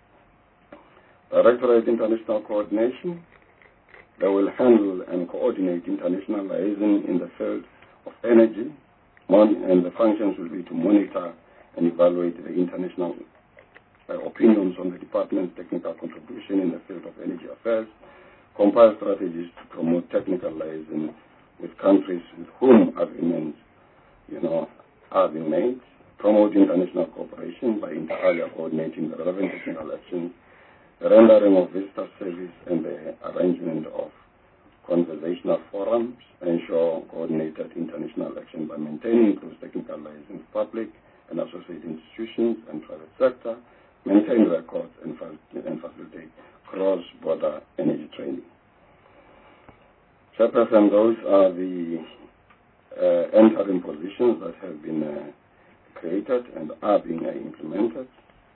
Directorate International Coordination. They will handle and coordinate international liaison in the field of energy, and the functions will be to monitor and evaluate the international uh, opinions on the department's technical contribution in the field of energy affairs, compile strategies to promote technical liaison with countries with whom agreements, you know, are being made, promote international cooperation by inter alia coordinating the relevant technical actions, the rendering of visitor service, and the arrangement of conversational forums, ensure coordinated international action by maintaining close technical liaison with public and associated institutions and private sector, maintain records, and, and facilitate cross-border energy training. Chairperson, those are the uh, interim positions that have been uh, created and are being uh, implemented.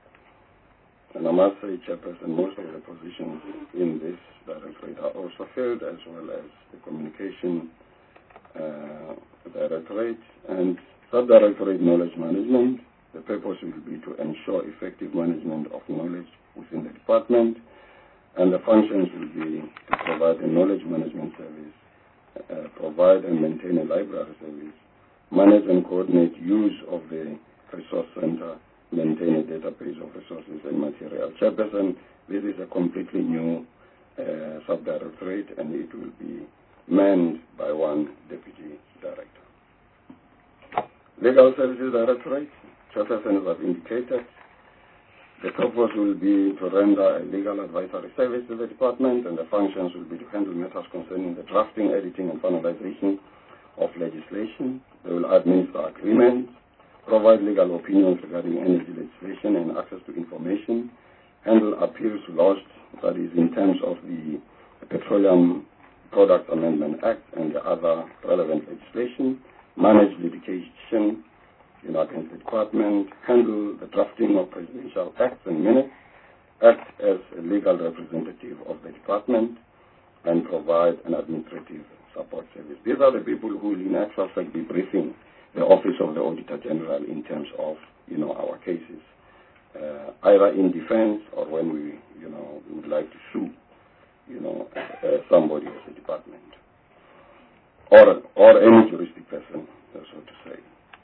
And I must say, Chairperson, most of the positions in this directorate are also filled, as well as the communication uh, directorate and sub-directorate knowledge management. The purpose will be to ensure effective management of knowledge within the department, and the functions will be to provide a knowledge management service, uh, provide and maintain a library service, manage and coordinate use of the resource center, maintain a database of resources and material. Chairperson, this is a completely new uh, sub-directorate, and it will be manned by one deputy director. Legal Services Directorate, Chairperson, as I've indicated, the purpose will be to render a legal advisory service to the department, and the functions will be to handle matters concerning the drafting, editing, and finalization of legislation. They will administer agreements, provide legal opinions regarding energy legislation and access to information, handle appeals lodged, that is, in terms of the Petroleum Products Amendment Act and the other relevant legislation, manage litigation, you know, against the department, handle the drafting of presidential acts and minutes, act as a legal representative of the department, and provide an administrative support service. These are the people who will in actual fact be briefing the Office of the Auditor General in terms of, you know, our cases, uh, either in defense or when we, you know, we would like to sue, you know, uh, somebody as a department, or, or any juristic person, so to say.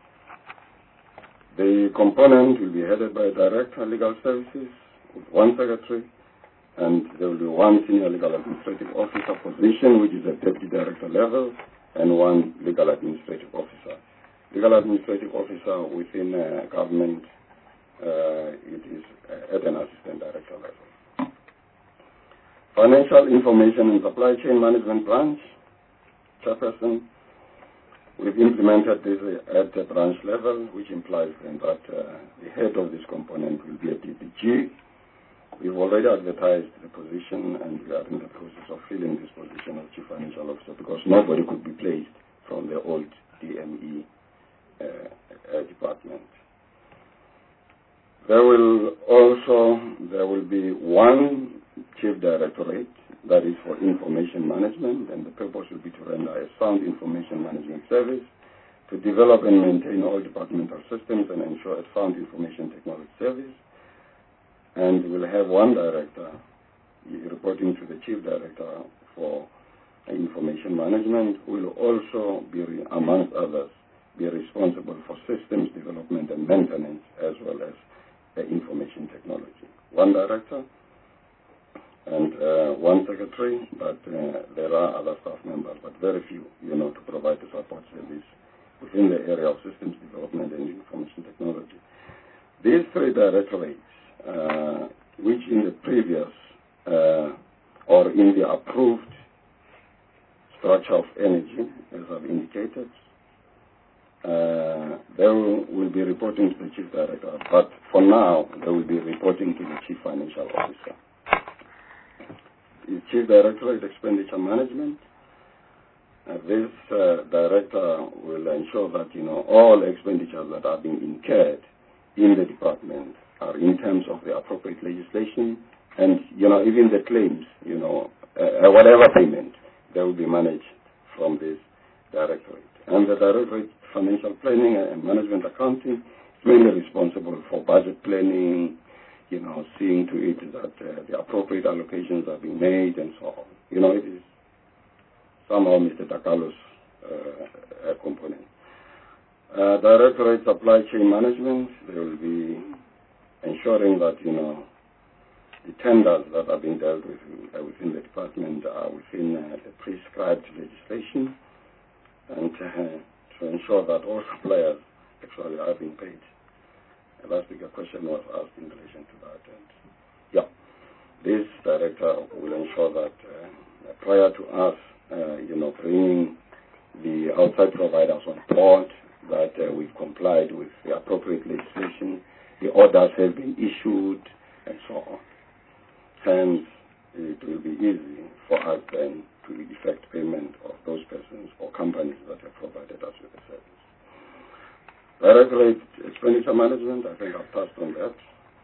The component will be headed by a Director of Legal Services with one secretary, and there will be one senior legal administrative officer position, which is at deputy director level, and one legal administrative officer. Legal administrative officer within uh, government, uh, it is uh, at an assistant director level. Financial Information and Supply Chain Management Branch, Chairperson. We've implemented this at the branch level, which implies then that uh, the head of this component will be a D P G. We've already advertised the position, and we are in the process of filling this position of Chief Financial Officer because nobody could be placed from the old D M E uh, uh, department. There will also there will be one Chief Directorate, that is for information management, and the purpose will be to render a sound information management service, to develop and maintain all departmental systems and ensure a sound information technology service. And we'll have one director reporting to the Chief Director for information management, who will also be, amongst others, be responsible for systems development and maintenance as well as uh, information technology. One director and uh, one secretary, but uh, there are other staff members, but very few, you know, to provide the support service within the area of systems development and information technology. These three directorates, uh, which in the previous uh, or in the approved structure of energy, as I've indicated, uh, they will, will be reporting to the Chief Director, but for now, they will be reporting to the Chief Financial Officer. The Chief Directorate Expenditure Management. Uh, this uh, director will ensure that, you know, all expenditures that are being incurred in the department are in terms of the appropriate legislation, and, you know, even the claims, you know, uh, whatever payment, they will be managed from this directorate. And the Directorate Financial Planning and Management Accounting is mainly responsible for budget planning, you know, seeing to it that uh, the appropriate allocations are being made and so on. You know, it is somehow Mister Takalo's uh, uh, component. Uh, Directorate Supply Chain Management, they will be ensuring that, you know, the tenders that are being dealt with uh, within the department are within uh, the prescribed legislation, and uh, to ensure that all suppliers actually are being paid. Last week a question was asked in relation to that, and yeah, this director will ensure that uh, prior to us, uh, you know, bringing the outside providers on board, that uh, we've complied with the appropriate legislation, the orders have been issued, and so on. Hence, it will be easy for us then to effect payment of those persons or companies that have provided us with the service. Directorate Expenditure Management, I think I've touched on that.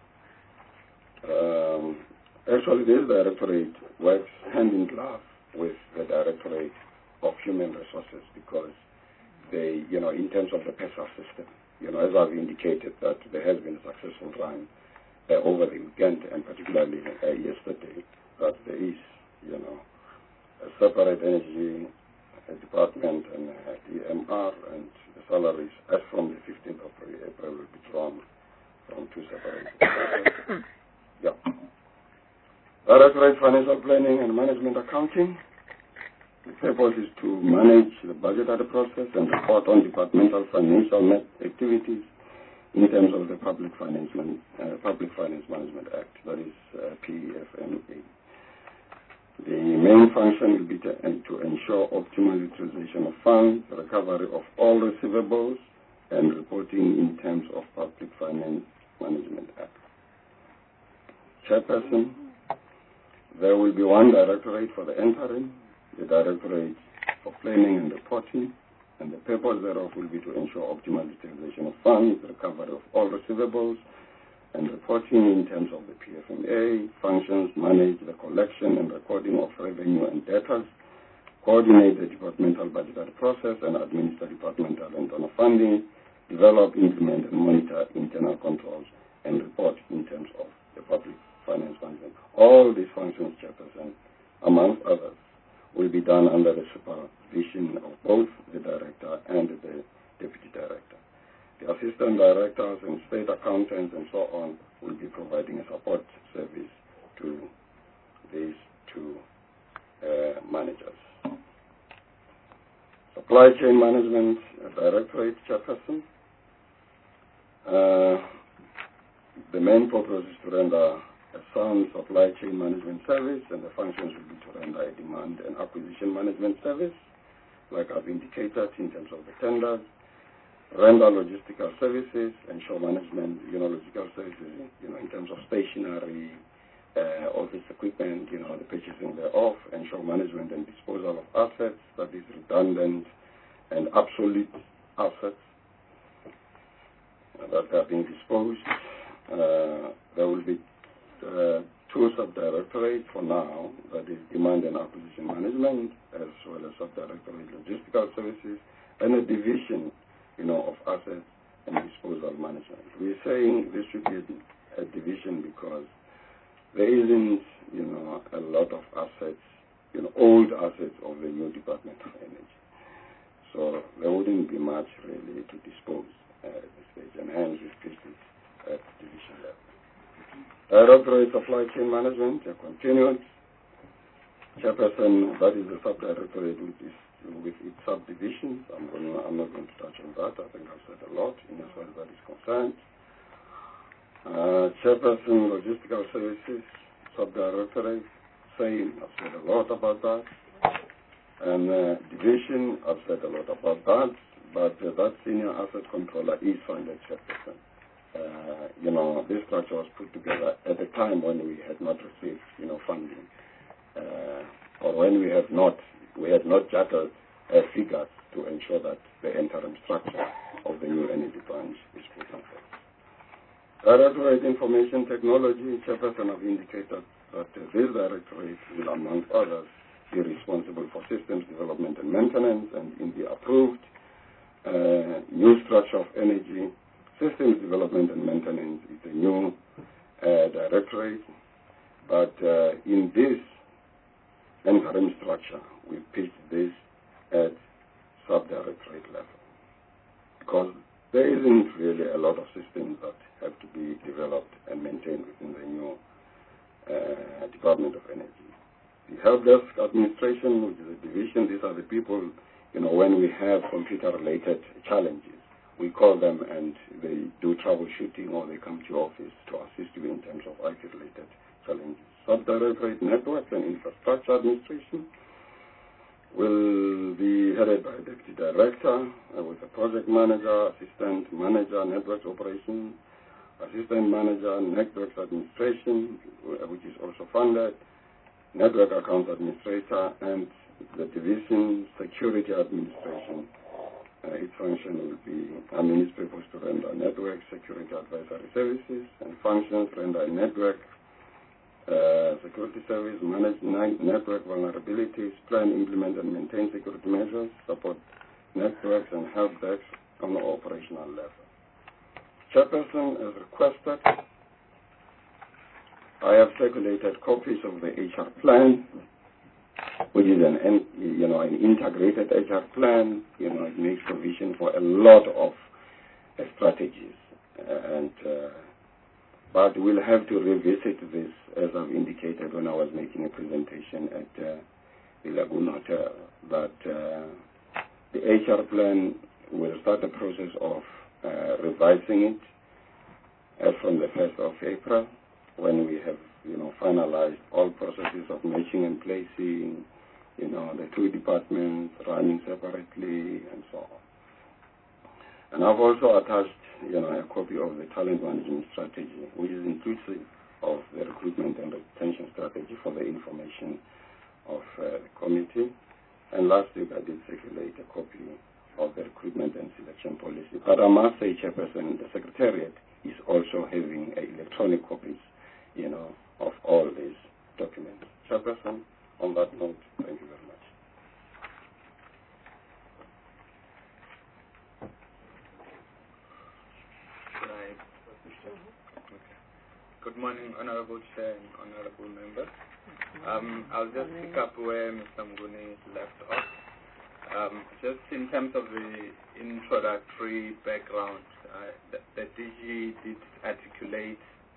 Um, actually, this directorate works hand in glove with the Directorate of Human Resources because they, you know, in terms of the PESA system, you know, as I've indicated, that there has been a successful run uh, over the weekend, and particularly uh, yesterday, that there is, you know, a separate energy uh, department and uh, D M R, and the salaries as from the fifteenth of April will be drawn from two separate. Yeah. Directorate Financial Planning and Management Accounting. The purpose is to manage the budgetary process and report on departmental financial activities, in terms of the Public Finance, Man, uh, Public Finance Management Act, that is uh, P F M A. The main function will be to, and to ensure optimal utilization of funds, recovery of all receivables, and reporting in terms of Public Finance Management Act. Chairperson, there will be one directorate for the interim, the Directorate for Planning and Reporting, and the purpose thereof will be to ensure optimal utilization of funds, recovery of all receivables, and reporting in terms of the P F M A, functions, manage the collection and recording of revenue and debtors, coordinate the departmental budgetary process and administer departmental and donor funding, develop, implement, and monitor internal controls, and report in terms of the Public Finance Management. All these functions, Chairperson, amongst others, will be done under the supervision of both the Director and the Deputy Director. The assistant directors and state accountants and so on will be providing a support service to these two uh, managers. Supply Chain Management Directorate Chairperson. Uh, the main purpose is to render a sound supply chain management service, and the functions will be to render a demand and acquisition management service, like I've indicated in terms of the tenders, render logistical services, ensure management, you know, logistical services, you know, in terms of stationery, uh, office equipment, you know, the purchasing thereof, ensure management and disposal of assets, that is redundant and obsolete assets that are being disposed. Uh, there will be uh, two sub-directorates for now, that is demand and acquisition management, as well as sub-directorate logistical services, and a division, you know, of assets and disposal management. We're saying this should be a, a division because there isn't, you know, a lot of assets, you know, old assets of the new Department of Energy. So there wouldn't be much really to dispose uh, at this stage, and hence we've placed it at division level. Directorate Supply Chain Management, a continued chairperson, that is the sub-directorate with its, with its subdivisions. I'm, going to, I'm not going to touch on that. I think I've said a lot in as far as that is concerned. Uh, chairperson, Logistical Services, sub-directorate, same. I've said a lot about that. And uh, division, I've said a lot about that. But uh, that senior asset controller is funded chairperson. Uh, you know, this structure was put together at a time when we had not received, you know, funding, uh, or when we have not, we had not jotted uh, figures to ensure that the interim structure of the new energy branch is put in place. Directorate Information Technology, chairperson have indicated that uh, this directorate will, among others, be responsible for systems development and maintenance, and in the approved uh, new structure of energy, systems development and maintenance is a new uh, directorate, but uh, in this interim structure, we pitched this at sub-directorate level because there isn't really a lot of systems that have to be developed and maintained within the new uh, Department of Energy. The Help Desk Administration, which is a division, these are the people, you know, when we have computer-related challenges, we call them and they do troubleshooting, or they come to your office to assist you in terms of I T-related challenges. Sub-directorate Networks and Infrastructure Administration will be headed by a Deputy Director uh, with a Project Manager, Assistant Manager, Networks Operations, Assistant Manager, Networks Administration, which is also funded, Network Accounts Administrator, and the Division Security Administration. Uh, its function will be, I mean, its purpose to render network security advisory services, and functions render network uh, security service, manage network vulnerabilities, plan, implement, and maintain security measures, support networks, and help desk on the operational level. Chairperson, as requested, I have circulated copies of the H R plan, which is an, you know, an integrated H R plan. You know, it makes provision for a lot of uh, strategies, uh, and uh, but we'll have to revisit this, as I've indicated when I was making a presentation at uh, the Lagoon Hotel. But uh, the H R plan will start the process of uh, revising it as from the first of April, when we have, you know, finalized all processes of matching and placing, you know, the two departments running separately and so on. And I've also attached, you know, a copy of the talent management strategy, which is inclusive of the recruitment and retention strategy for the information of uh, the committee. And last week I did circulate a copy of the recruitment and selection policy. But I must say, Chairperson, the Secretariat is also having uh, electronic copies, you know, of all these documents. Chairperson, on that note, thank you very much. Right. Okay. Good morning, Honorable Chair and Honorable Members. Um, I'll just pick up where Mister Mnguni left off. Um, just in terms of the introductory background, uh, the, the D G did articulate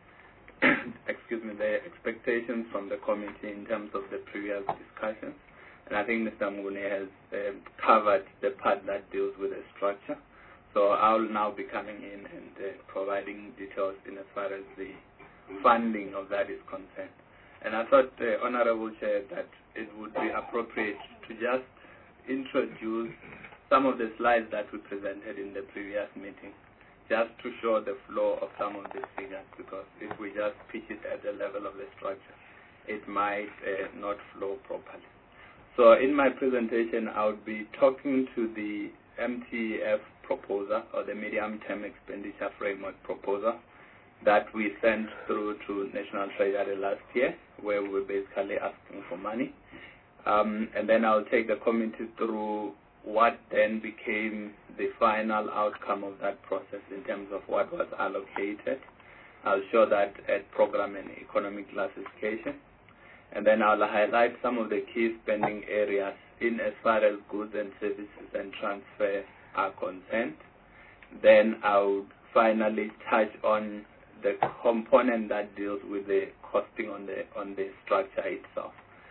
excuse me, the expectations from the committee in terms of the previous discussions. And I think Mister Mnguni has uh, covered the part that deals with the structure. So I'll now be coming in and uh, providing details in as far as the funding of that is concerned. And I thought, uh, Honorable Chair, that it would be appropriate to just introduce some of the slides that we presented in the previous meeting, just to show the flow of some of these figures, because if we just pitch it at the level of the structure, it might uh, not flow properly. So in my presentation, I would be talking to the M T E F proposal, or the Medium-Term Expenditure Framework proposal, that we sent through to National Treasury last year, where we were basically asking for money. Um, and then I'll take the committee through what then became the final outcome of that process in terms of what was allocated. I'll show that at program and economic classification. And then I'll highlight some of the key spending areas in as far as goods and services and transfer are concerned. Then I'll finally touch on the component that deals with the costing on the on the structure itself,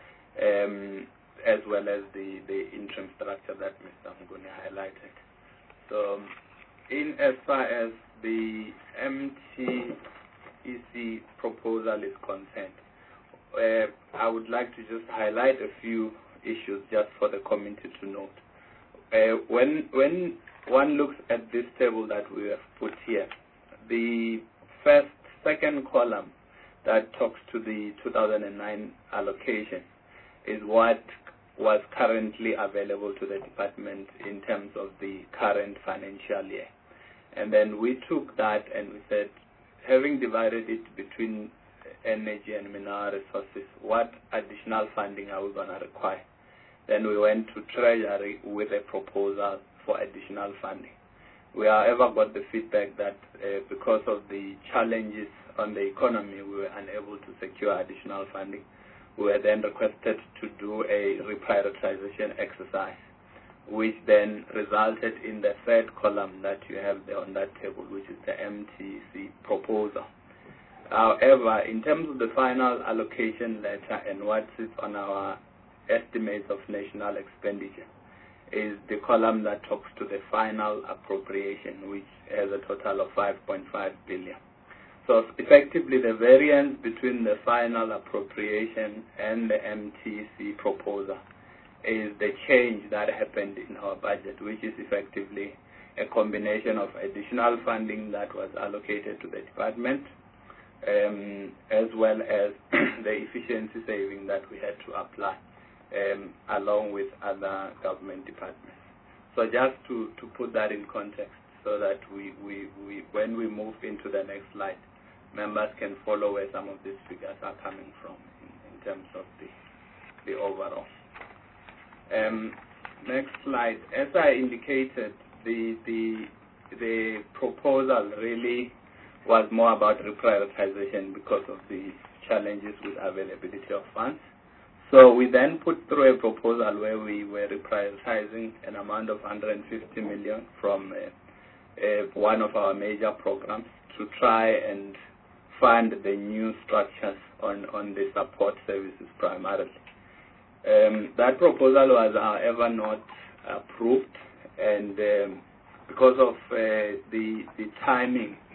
um, as well as the, the interim structure that Mister Mnguni highlighted. So in as far as the M T E C proposal is concerned, uh, I would like to just highlight a few issues just for the committee to note. Uh, when, when one looks at this table that we have put here, the first, second column that talks to the two thousand nine allocation is what was currently available to the department in terms of the current financial year. And then we took that and we said, having divided it between energy and mineral resources, what additional funding are we going to require? Then we went to Treasury with a proposal for additional funding. We, however, got the feedback that uh, because of the challenges on the economy, we were unable to secure additional funding. We were then requested to do a reprioritization exercise, which then resulted in the third column that you have there on that table, which is the M T E C proposal. However, in terms of the final allocation letter and what sits on our estimates of national expenditure, is the column that talks to the final appropriation, which has a total of five point five billion. So effectively, the variance between the final appropriation and the M T E C proposal is the change that happened in our budget, which is effectively a combination of additional funding that was allocated to the department, um, as well as the efficiency saving that we had to apply, um, along with other government departments. So just to, to put that in context, so that we, we, we, when we move into the next slide, members can follow where some of these figures are coming from in, in terms of the, the overall. Um, next slide. As I indicated, the, the, the proposal really was more about reprioritization because of the challenges with availability of funds. So we then put through a proposal where we were reprioritizing an amount of one hundred fifty million from uh, uh, one of our major programs to try and fund the new structures on, on the support services primarily. Um, that proposal was, however, not approved, and um, because of uh, the, the timing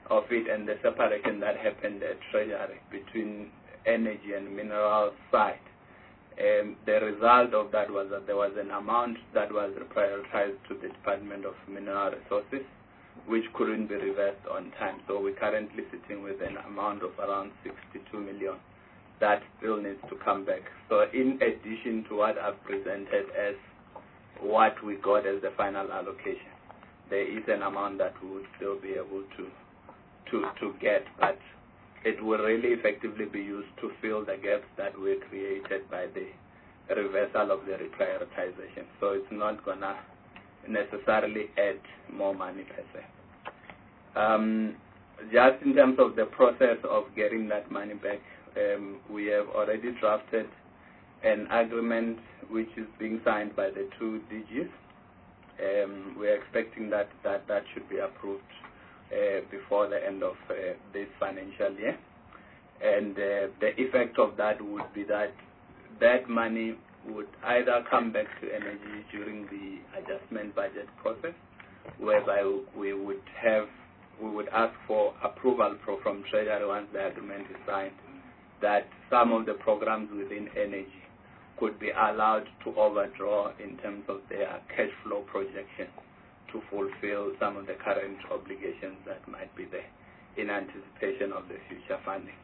of it and the separation that happened at Treasury between energy and mineral side. Um, the result of that was that there was an amount that was prioritized to the Department of Mineral Resources, which couldn't be reversed on time. So we're currently sitting with an amount of around sixty-two million that still needs to come back. So in addition to what I've presented as what we got as the final allocation, there is an amount that we would still be able to to to get, but it will really effectively be used to fill the gaps that were created by the reversal of the reprioritization. So it's not going to necessarily add more money per se. Um, just in terms of the process of getting that money back, um, we have already drafted an agreement which is being signed by the two D Gs. Um, we're expecting that, that that should be approved uh, before the end of uh, this financial year. And uh, the effect of that would be that that money would either come back to energy during the adjustment budget process, whereby we would have, we would ask for approval from Treasury once the agreement is signed, that some of the programs within energy could be allowed to overdraw in terms of their cash flow projection to fulfill some of the current obligations that might be there in anticipation of the future funding.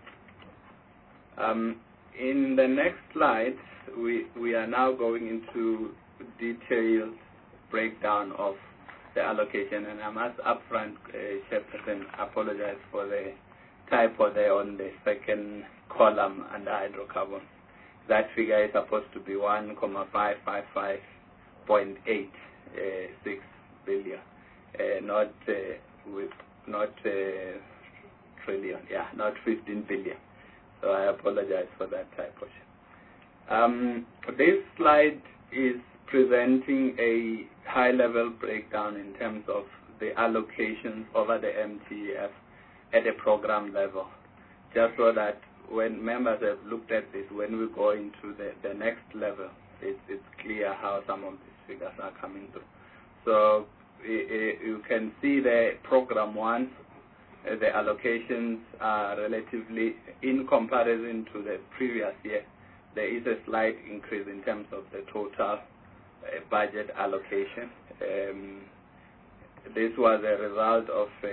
Um, in the next slide, we, we are now going into detailed breakdown of the allocation, and I must upfront, uh, Chairperson, apologize for the typo there on the second column under hydrocarbons. That figure is supposed to be one comma five five five point eight six billion, uh, not uh, with not uh, trillion, yeah, not fifteen billion. So I apologize for that typo. Um, this slide is presenting a high-level breakdown in terms of the allocations over the M T E F at a program level, just so that when members have looked at this, when we go into the, the next level, it, it's clear how some of these figures are coming through. So it, it, you can see the program one, uh, the allocations are relatively, in comparison to the previous year, there is a slight increase in terms of the total uh, budget allocation. Um, this was a result of uh,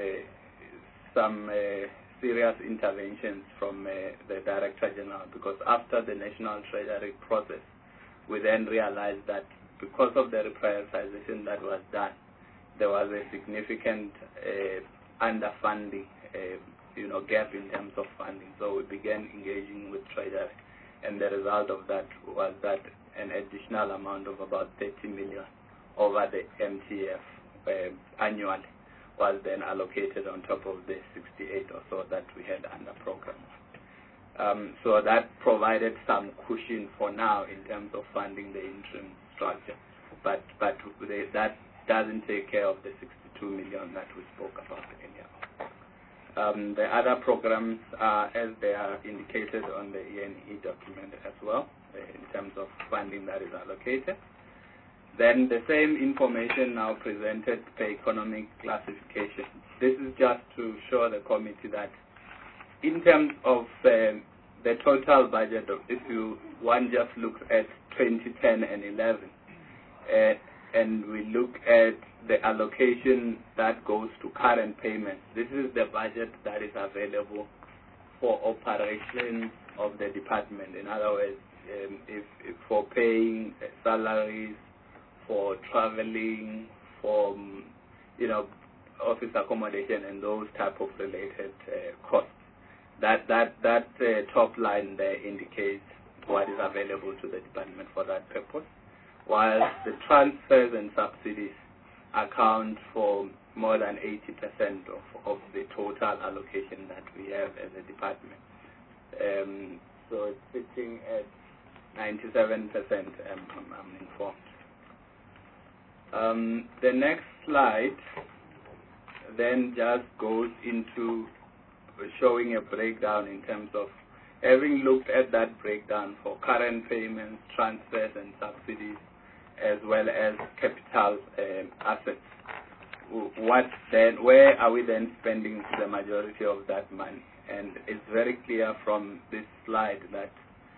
some uh, serious interventions from uh, the Director General, because after the National Treasury process, we then realized that because of the reprioritization that was done, there was a significant uh, underfunding, uh, you know, gap in terms of funding. So we began engaging with Treasury, and the result of that was that an additional amount of about thirty million over the M T F uh, annually was then allocated on top of the sixty-eight or so that we had under program. Um, so that provided some cushion for now in terms of funding the interim structure, but but they, that doesn't take care of the sixty-two million that we spoke about earlier. Um, the other programs are as they are indicated on the E N E document as well, uh, in terms of funding that is allocated. Then the same information now presented per economic classification. This is just to show the committee that in terms of um, the total budget, of, if you one just looks at twenty ten and eleven, uh, and we look at the allocation that goes to current payments, this is the budget that is available for operations of the department. In other words, um, if, if for paying uh, salaries, for traveling, for um, you know, office accommodation and those type of related uh, costs. That that that uh, top line there indicates what is available to the department for that purpose, while the transfers and subsidies account for more than eighty percent of, of the total allocation that we have as a department. Um, so it's sitting at ninety-seven percent, um, I'm, I'm informed. Um, the next slide then just goes into showing a breakdown in terms of having looked at that breakdown for current payments, transfers and subsidies, as well as capital um, assets. what then, where are we then spending the majority of that money? And it's very clear from this slide that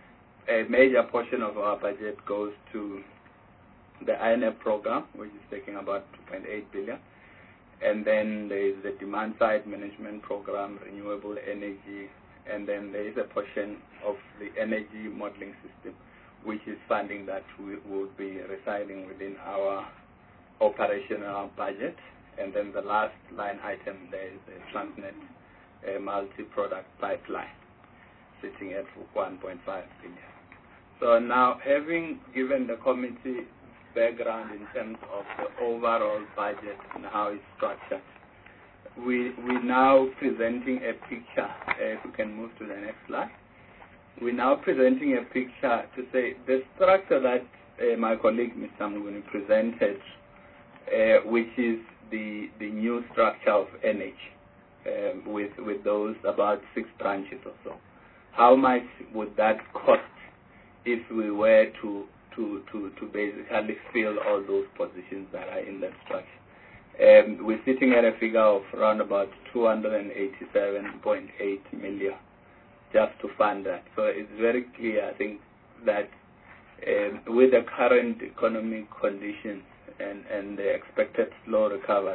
a major portion of our budget goes to the I N E P program, which is taking about two point eight billion. And then there is the demand side management program, renewable energy, and then there is a portion of the energy modeling system, which is funding that we will be residing within our operational budget. And then the last line item there is the Transnet uh, multi-product pipeline, sitting at one point five billion. So now, having given the committee background in terms of the overall budget and how it's structured, we we now presenting a picture. Uh, if we can move to the next slide. We're now presenting a picture to say the structure that uh, my colleague Mister Mnguni presented, uh, which is the the new structure of N H, um, with with those about six branches or so. How much would that cost if we were to to to to basically fill all those positions that are in that structure? Um, we're sitting at a figure of around about two hundred eighty-seven point eight million just to fund that. So it's very clear, I think, that um, with the current economic conditions and, and the expected slow recovery,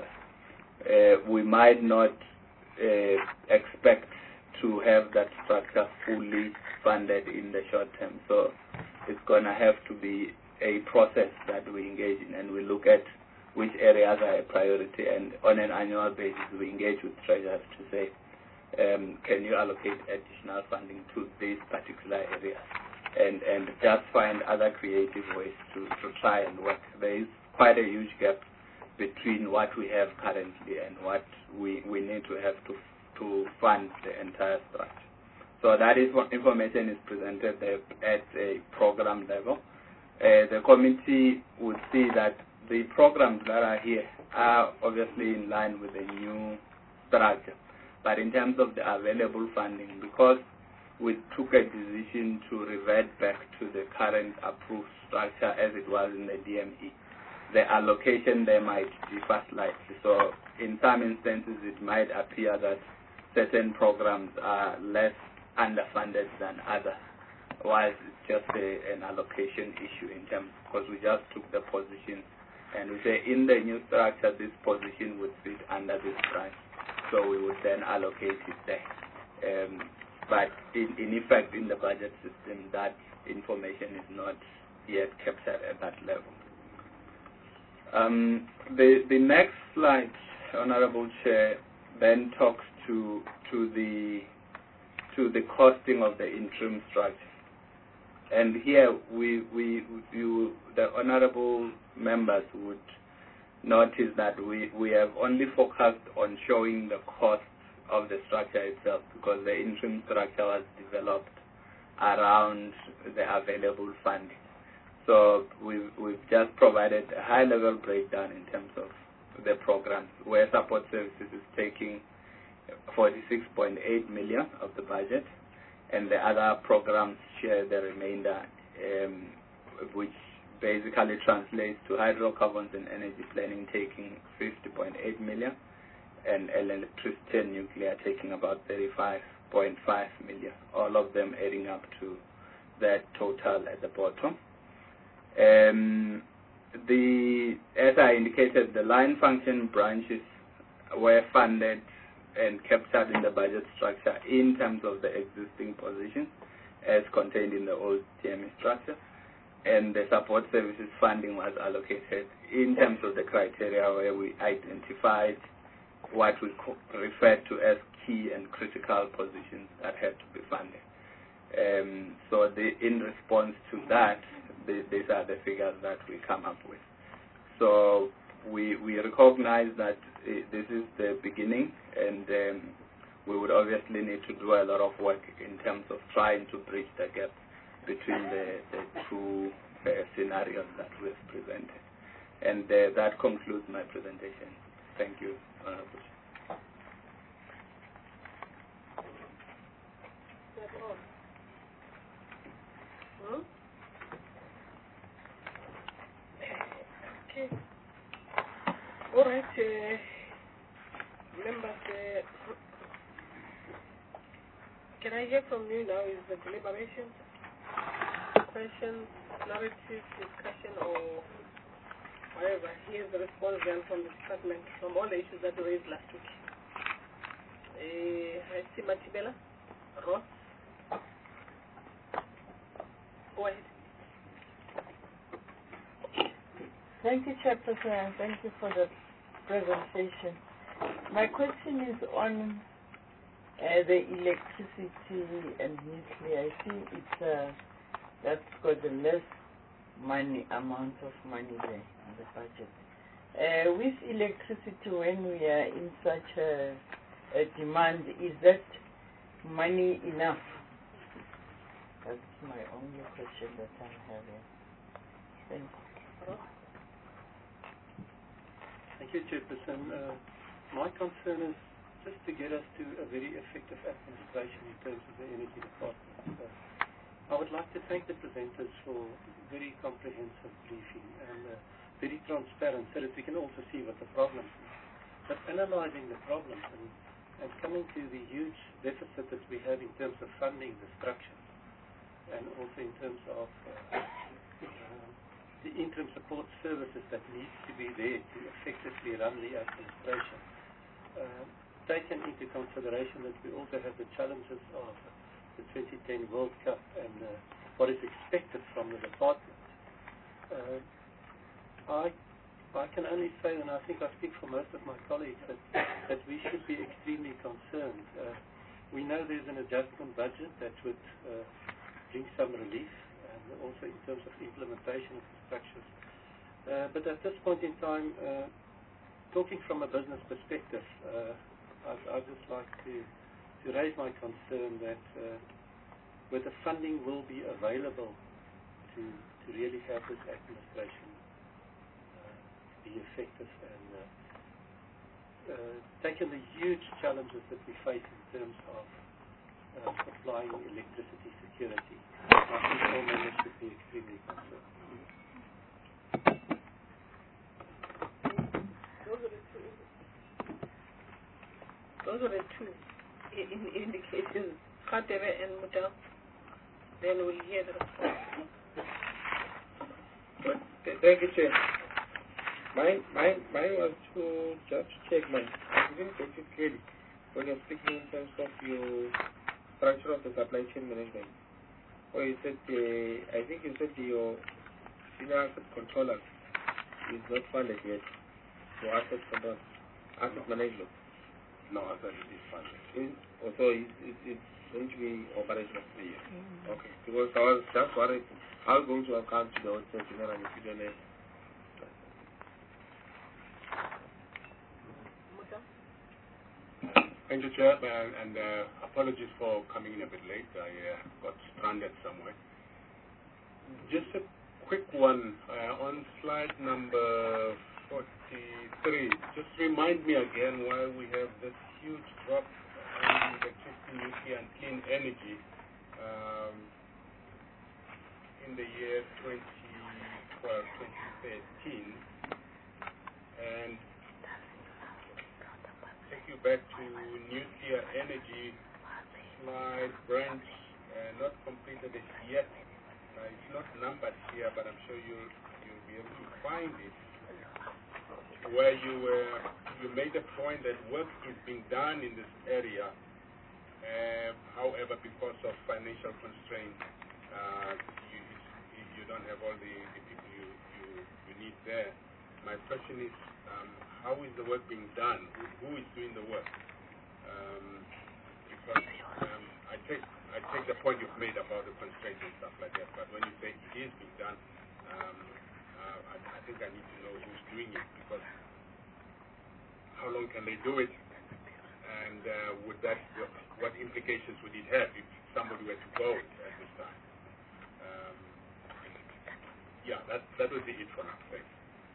uh, we might not uh, expect to have that structure fully funded in the short term. So it's going to have to be a process that we engage in, and we look at which areas are a priority, and on an annual basis we engage with treasurers to say, um, can you allocate additional funding to these particular areas, and, and just find other creative ways to, to try and work. There is quite a huge gap between what we have currently and what we, we need to have to to fund the entire structure. So that is what information is presented at a program level. Uh, the committee would see that the programs that are here are obviously in line with the new structure. But in terms of the available funding, because we took a decision to revert back to the current approved structure as it was in the D M E, the allocation there might differ slightly. So in some instances it might appear that certain programs are less underfunded than others, while it's just a, an allocation issue in terms, because we just took the position and we say in the new structure this position would sit under this branch, so we would then allocate it there. Um, but in, in effect, in the budget system, that information is not yet captured at that level. Um, the, the next slide, Honorable Chair, then talks to to the to the costing of the interim structure. And here we we you, the honorable members would notice that we, we have only focused on showing the cost of the structure itself, because the interim structure was developed around the available funding. So we've, we've just provided a high-level breakdown in terms of the programs, where support services is taking forty-six point eight million of the budget, and the other programs share the remainder, um, which basically translates to hydrocarbons and energy planning taking fifty point eight million, and electricity and nuclear taking about thirty-five point five million, all of them adding up to that total at the bottom. Um, the, as I indicated, the line function branches were funded and captured in the budget structure in terms of the existing positions as contained in the old T M E structure, and the support services funding was allocated in terms of the criteria where we identified what we refer to as key and critical positions that had to be funded. Um, so the, in response to that, the, these are the figures that we come up with. So we, we recognize that uh, this is the beginning, and um, we would obviously need to do a lot of work in terms of trying to bridge the gap between the, the two uh, scenarios that we have presented. And uh, that concludes my presentation. Thank you, Honorable Chair. Hmm? Okay. All right, uh, members, uh, can I hear from you now? Is the deliberation, questions, narrative, discussion, or whatever? Here's the response then from the department from all the issues that were raised last week. Uh, I see Matibela, Ross. Go ahead. Thank you, Chairperson, and thank you for the presentation. My question is on uh, the electricity and nuclear. I see it's uh, that's got the less money amount of money there in the budget. Uh, with electricity, when we are in such a, a demand, is that money enough? That's my only question that I'm having. Thank you. Thank you, Chairperson. Uh, my concern is just to get us to a very effective administration in terms of the Energy Department. Uh, I would like to thank the presenters for very comprehensive briefing and uh, very transparent so that we can also see what the problems are. But analyzing the problems and, and coming to the huge deficit that we have in terms of funding the structure and also in terms of uh, uh, the interim support services that need to be there to effectively run the administration. Uh, taken into consideration that we also have the challenges of the twenty ten World Cup and uh, what is expected from the department. Uh, I, I can only say, and I think I speak for most of my colleagues, that, that we should be extremely concerned. Uh, we know there's an adjustment budget that would uh, bring some relief, and also in terms of implementation of the structures. Uh, but at this point in time, uh, talking from a business perspective, uh, I'd, I'd just like to, to raise my concern that uh, whether funding will be available to, to really have this administration uh, be effective and uh, uh, taking the huge challenges that we face in terms of uh, supplying electricity security. I think all members should be extremely concerned. Those are the two. Those are the two in indications. Khatebe and Mutal. Then we'll hear the response. Thank you, Chair. Mine, mine, mine was to just check my. I didn't get it clearly when you're speaking in terms of your structure of the supply chain management. Or you said, uh, I think you said your senior asset controller is not funded yet for asset control, asset management. No, I said it is funded. Is, also, it, it, it's going to be operational. Yes. Mm-hmm. Okay, because I was just worried how going to account to the auditor general if you don't have. Thank you, Chair, and, and uh, apologies for coming in a bit late. I uh, got stranded somewhere. Just a quick one uh, on slide number forty-three. Just remind me again why we have this huge drop in electricity, nuclear, and clean energy um, in the year twenty twelve, twenty thirteen, and take you back to nuclear energy slide branch, uh, not completed it yet. Uh, it's not numbered here, but I'm sure you'll, you'll be able to find it, where you uh, you made a point that work is being done in this area. Uh, however, because of financial constraints, uh, you, you don't have all the, the people you, you, you need there. My question is, um, how is the work being done? Who, who is doing the work? Um, because um, I take I take the point you've made about the constraints and stuff like that, but when you say it is being done, um, uh, I, I think I need to know who's doing it, because how long can they do it, and uh, would that what, what implications would it have if somebody were to go at this time? Um, yeah, that that would be it for now. Thanks.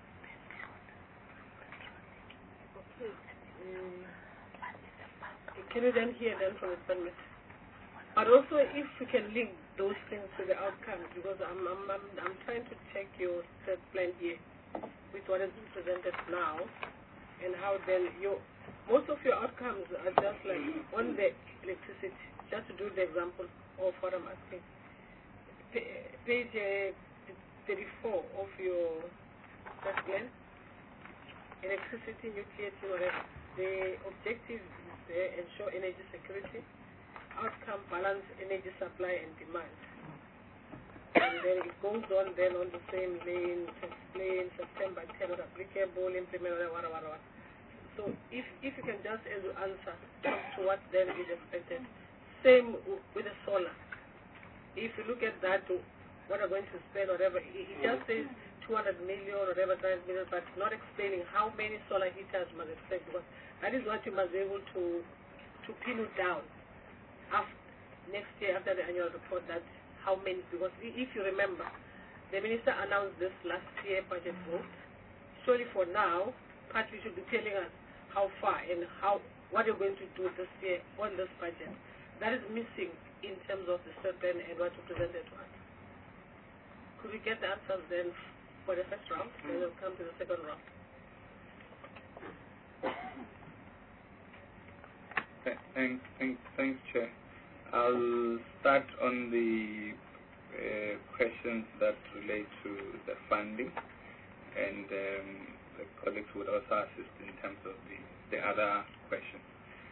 Okay. Um, can you then hear them from the statement? But also, if we can link those things to the outcomes, because I'm I'm I'm, I'm trying to check your set plan here with what is being presented now, and how then you, most of your outcomes are just like on the electricity. Just to do the example of what I'm asking. Page uh, thirty-four of your first plan, electricity, nuclear, whatever. The objective is there, ensure energy security, outcome balance energy supply and demand. And then it goes on then on the same lane to explain September tenth not applicable, implement, whatever, whatever. So if if you can just as you answer, talk to what then is expected. Same with the solar. If you look at that, what I'm going to spend, whatever, it just says two hundred million or whatever, three hundred million, but not explaining how many solar heaters must expect, because that is what you must be able to to pin it down after, next year after the annual report, that how many, because if you remember, the minister announced this last year budget vote. Surely for now, partly should be telling us how far and how what you're going to do this year on this budget. That is missing in terms of the statement and what you presented to us. Could we get the answers then for the first round, then we'll come to the second round? Thanks, thanks, thanks, Chair. I'll start on the uh, questions that relate to the funding, and um, the colleagues would also assist in terms of the, the other questions.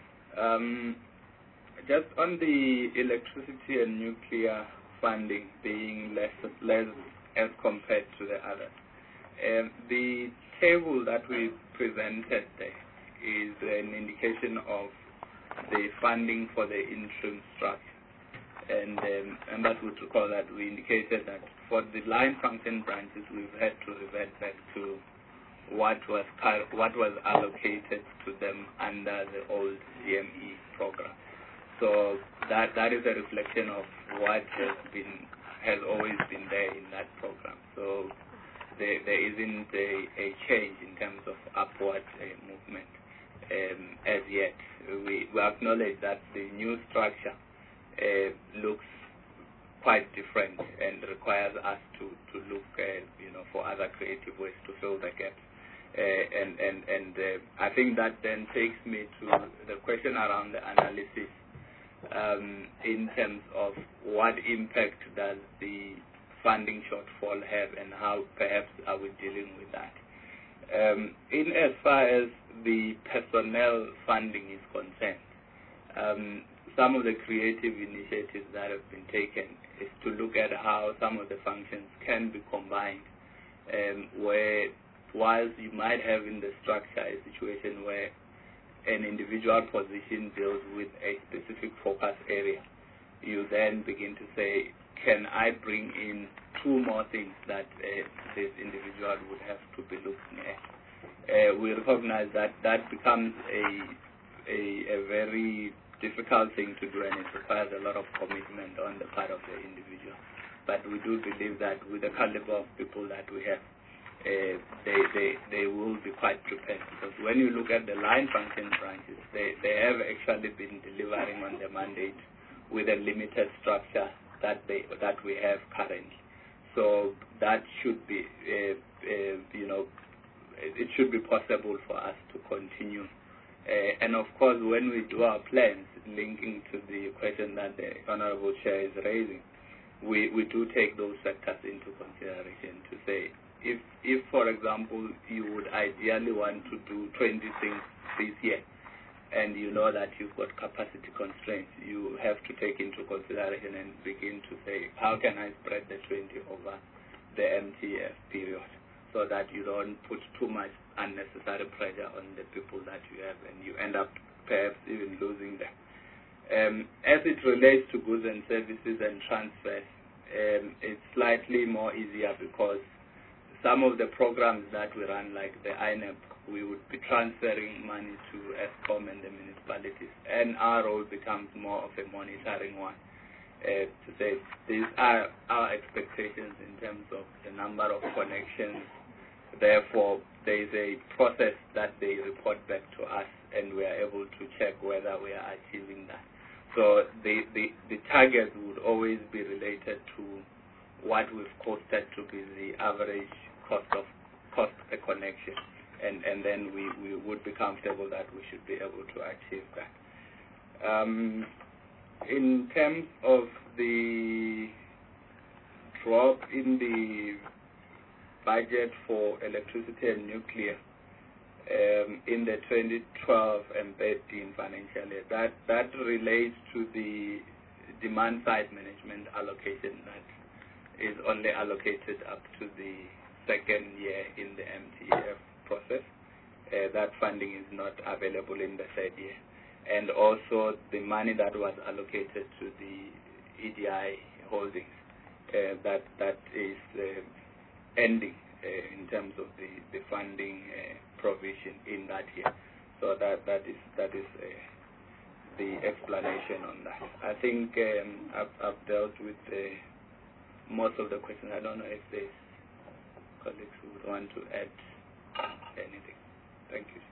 Um, Just on the electricity and nuclear funding being less, less as compared to the others, um, the table that we presented there is an indication of the funding for the interim structure. And, um, and that would recall that we indicated that for the line function branches, we've had to revert back to what was, what was allocated to them under the old C M E program. So that that is a reflection of what has been has always been there in that program. So there there isn't a, a change in terms of upward uh, movement um, as yet. We, we acknowledge that the new structure uh, looks quite different and requires us to to look uh, you know for other creative ways to fill the gaps. Uh, and and and uh, I think that then takes me to the question around the analysis. Um, in terms of what impact does the funding shortfall have and how perhaps are we dealing with that. Um, in as far as the personnel funding is concerned, um, some of the creative initiatives that have been taken is to look at how some of the functions can be combined, um, where whilst you might have in the structure a situation where an individual position deals with a specific focus area, you then begin to say, can I bring in two more things that uh, this individual would have to be looking at? Uh, we recognize that that becomes a, a, a very difficult thing to do, and it requires a lot of commitment on the part of the individual. But we do believe that with the caliber of people that we have, Uh, they, they, they will be quite prepared, because when you look at the line function branches, they, they have actually been delivering on the mandate with a limited structure that they that we have currently. So that should be, uh, uh, you know, it should be possible for us to continue. Uh, and of course, when we do our plans, linking to the question that the Honorable Chair is raising, we, we do take those sectors into consideration to say, If, if, for example, you would ideally want to do twenty things this year, and you know that you've got capacity constraints, you have to take into consideration and begin to say, how can I spread the twenty over the M T F period, so that you don't put too much unnecessary pressure on the people that you have, and you end up perhaps even losing them. Um, as it relates to goods and services and transfers, um, it's slightly more easier, because some of the programs that we run, like the I N E P, we would be transferring money to ESCOM and the municipalities, and our role becomes more of a monitoring one, uh, to say these are our expectations in terms of the number of connections. Therefore, there is a process that they report back to us, and we are able to check whether we are achieving that. So the, the, the target would always be related to what we've costed to be the average cost of cost per connection. and, and then we, we would be comfortable that we should be able to achieve that. Um, in terms of the drop in the budget for electricity and nuclear um, in the twenty twelve and thirteen financial year, that, that relates to the demand side management allocation that is only allocated up to the second year in the M T E F process. Uh, that funding is not available in the third year. And also the money that was allocated to the E D I holdings, uh, that, that is uh, ending uh, in terms of the, the funding uh, provision in that year. So that, that is, that is uh, the explanation on that. I think um, I've, I've dealt with uh, most of the questions. I don't know if there's colleagues who would want to add anything. Thank you.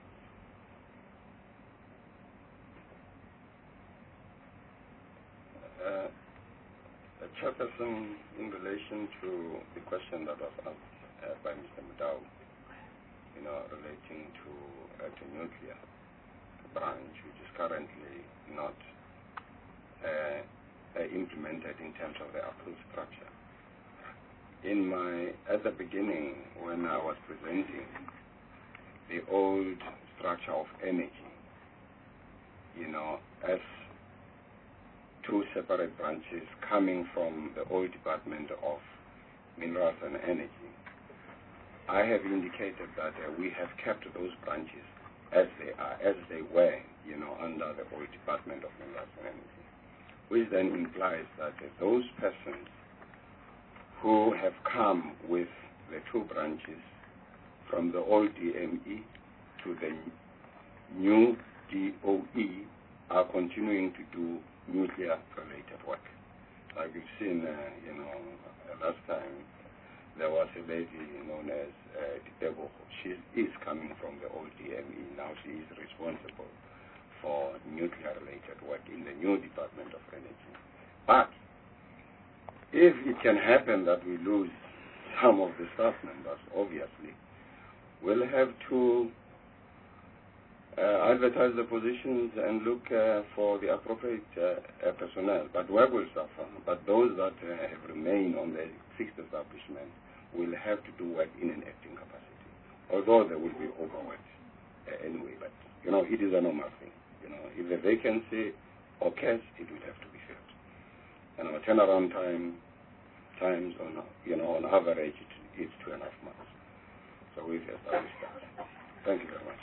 Uh, Chairperson, in relation to the question that was asked uh, by Mister Mudau, you know, relating to uh, the nuclear branch, which is currently not uh, uh, implemented in terms of the approved structure. In my, at the beginning, when I was presenting the old structure of energy, you know, as two separate branches coming from the old Department of Minerals and Energy, I have indicated that uh, we have kept those branches as they are, as they were, you know, under the old Department of Minerals and Energy, which then implies that uh, those persons who have come with the two branches from the old D M E to the new D O E are continuing to do nuclear-related work. Like you've seen, uh, you know, uh, last time there was a lady known as uh, Debo. She is coming from the old D M E. Now she is responsible for nuclear-related work in the new Department of Energy. But if it can happen that we lose some of the staff members, obviously, we'll have to uh, advertise the positions and look uh, for the appropriate uh, uh, personnel. But work will suffer. But those that uh, have remained on the fixed establishment will have to do work in an acting capacity, although they will be overworked uh, anyway. But, you know, it is a normal thing. You know, if the vacancy occurs, it will have to be filled. And our turnaround time, times on, you know, on average, it, it's two and a half months. So we've established that. Thank you very much.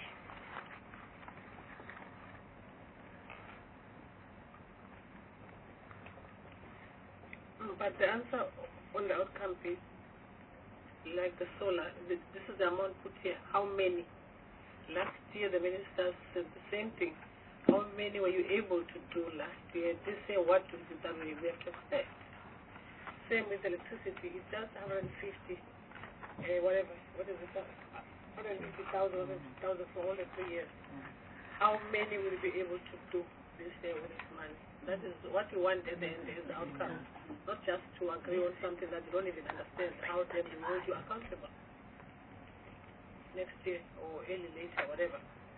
But the answer on the outcome piece, like the solar, this is the amount put here. How many? Last year the ministers said the same thing. How many were you able to do last year? This year, what will be done? We have to expect. Same with electricity. It's just one hundred fifty, uh, whatever. What is it? one hundred fifty thousand, one hundred fifty thousand for all the three years. How many will be able to do this year with this money? That is what you want at the end, is the outcome. Not just to agree on something that you don't even understand how then you hold you accountable next year or early later, whatever.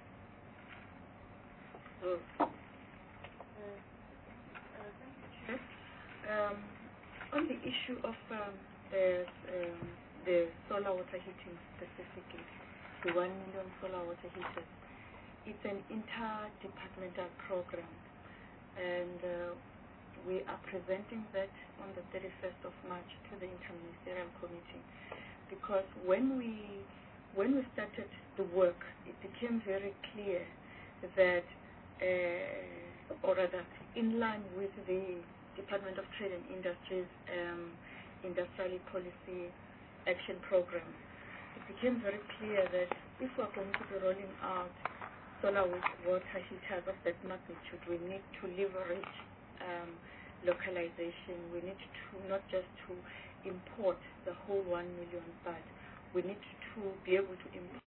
So, uh, uh, thank you, um, on the issue of um, the, um, the solar water heating specifically, the one million solar water heaters, it's an interdepartmental program, and uh, we are presenting that on the thirty-first of March to the Interministerial Committee, because when we when we started the work, it became very clear that, uh, or rather, in line with the Department of Trade and Industry's um, Industrial Policy Action Program, it became very clear that if we're going to be rolling out solar water heaters of that magnitude, we need to leverage um, localization. We need to not just to import the whole one million, but we need to be able to import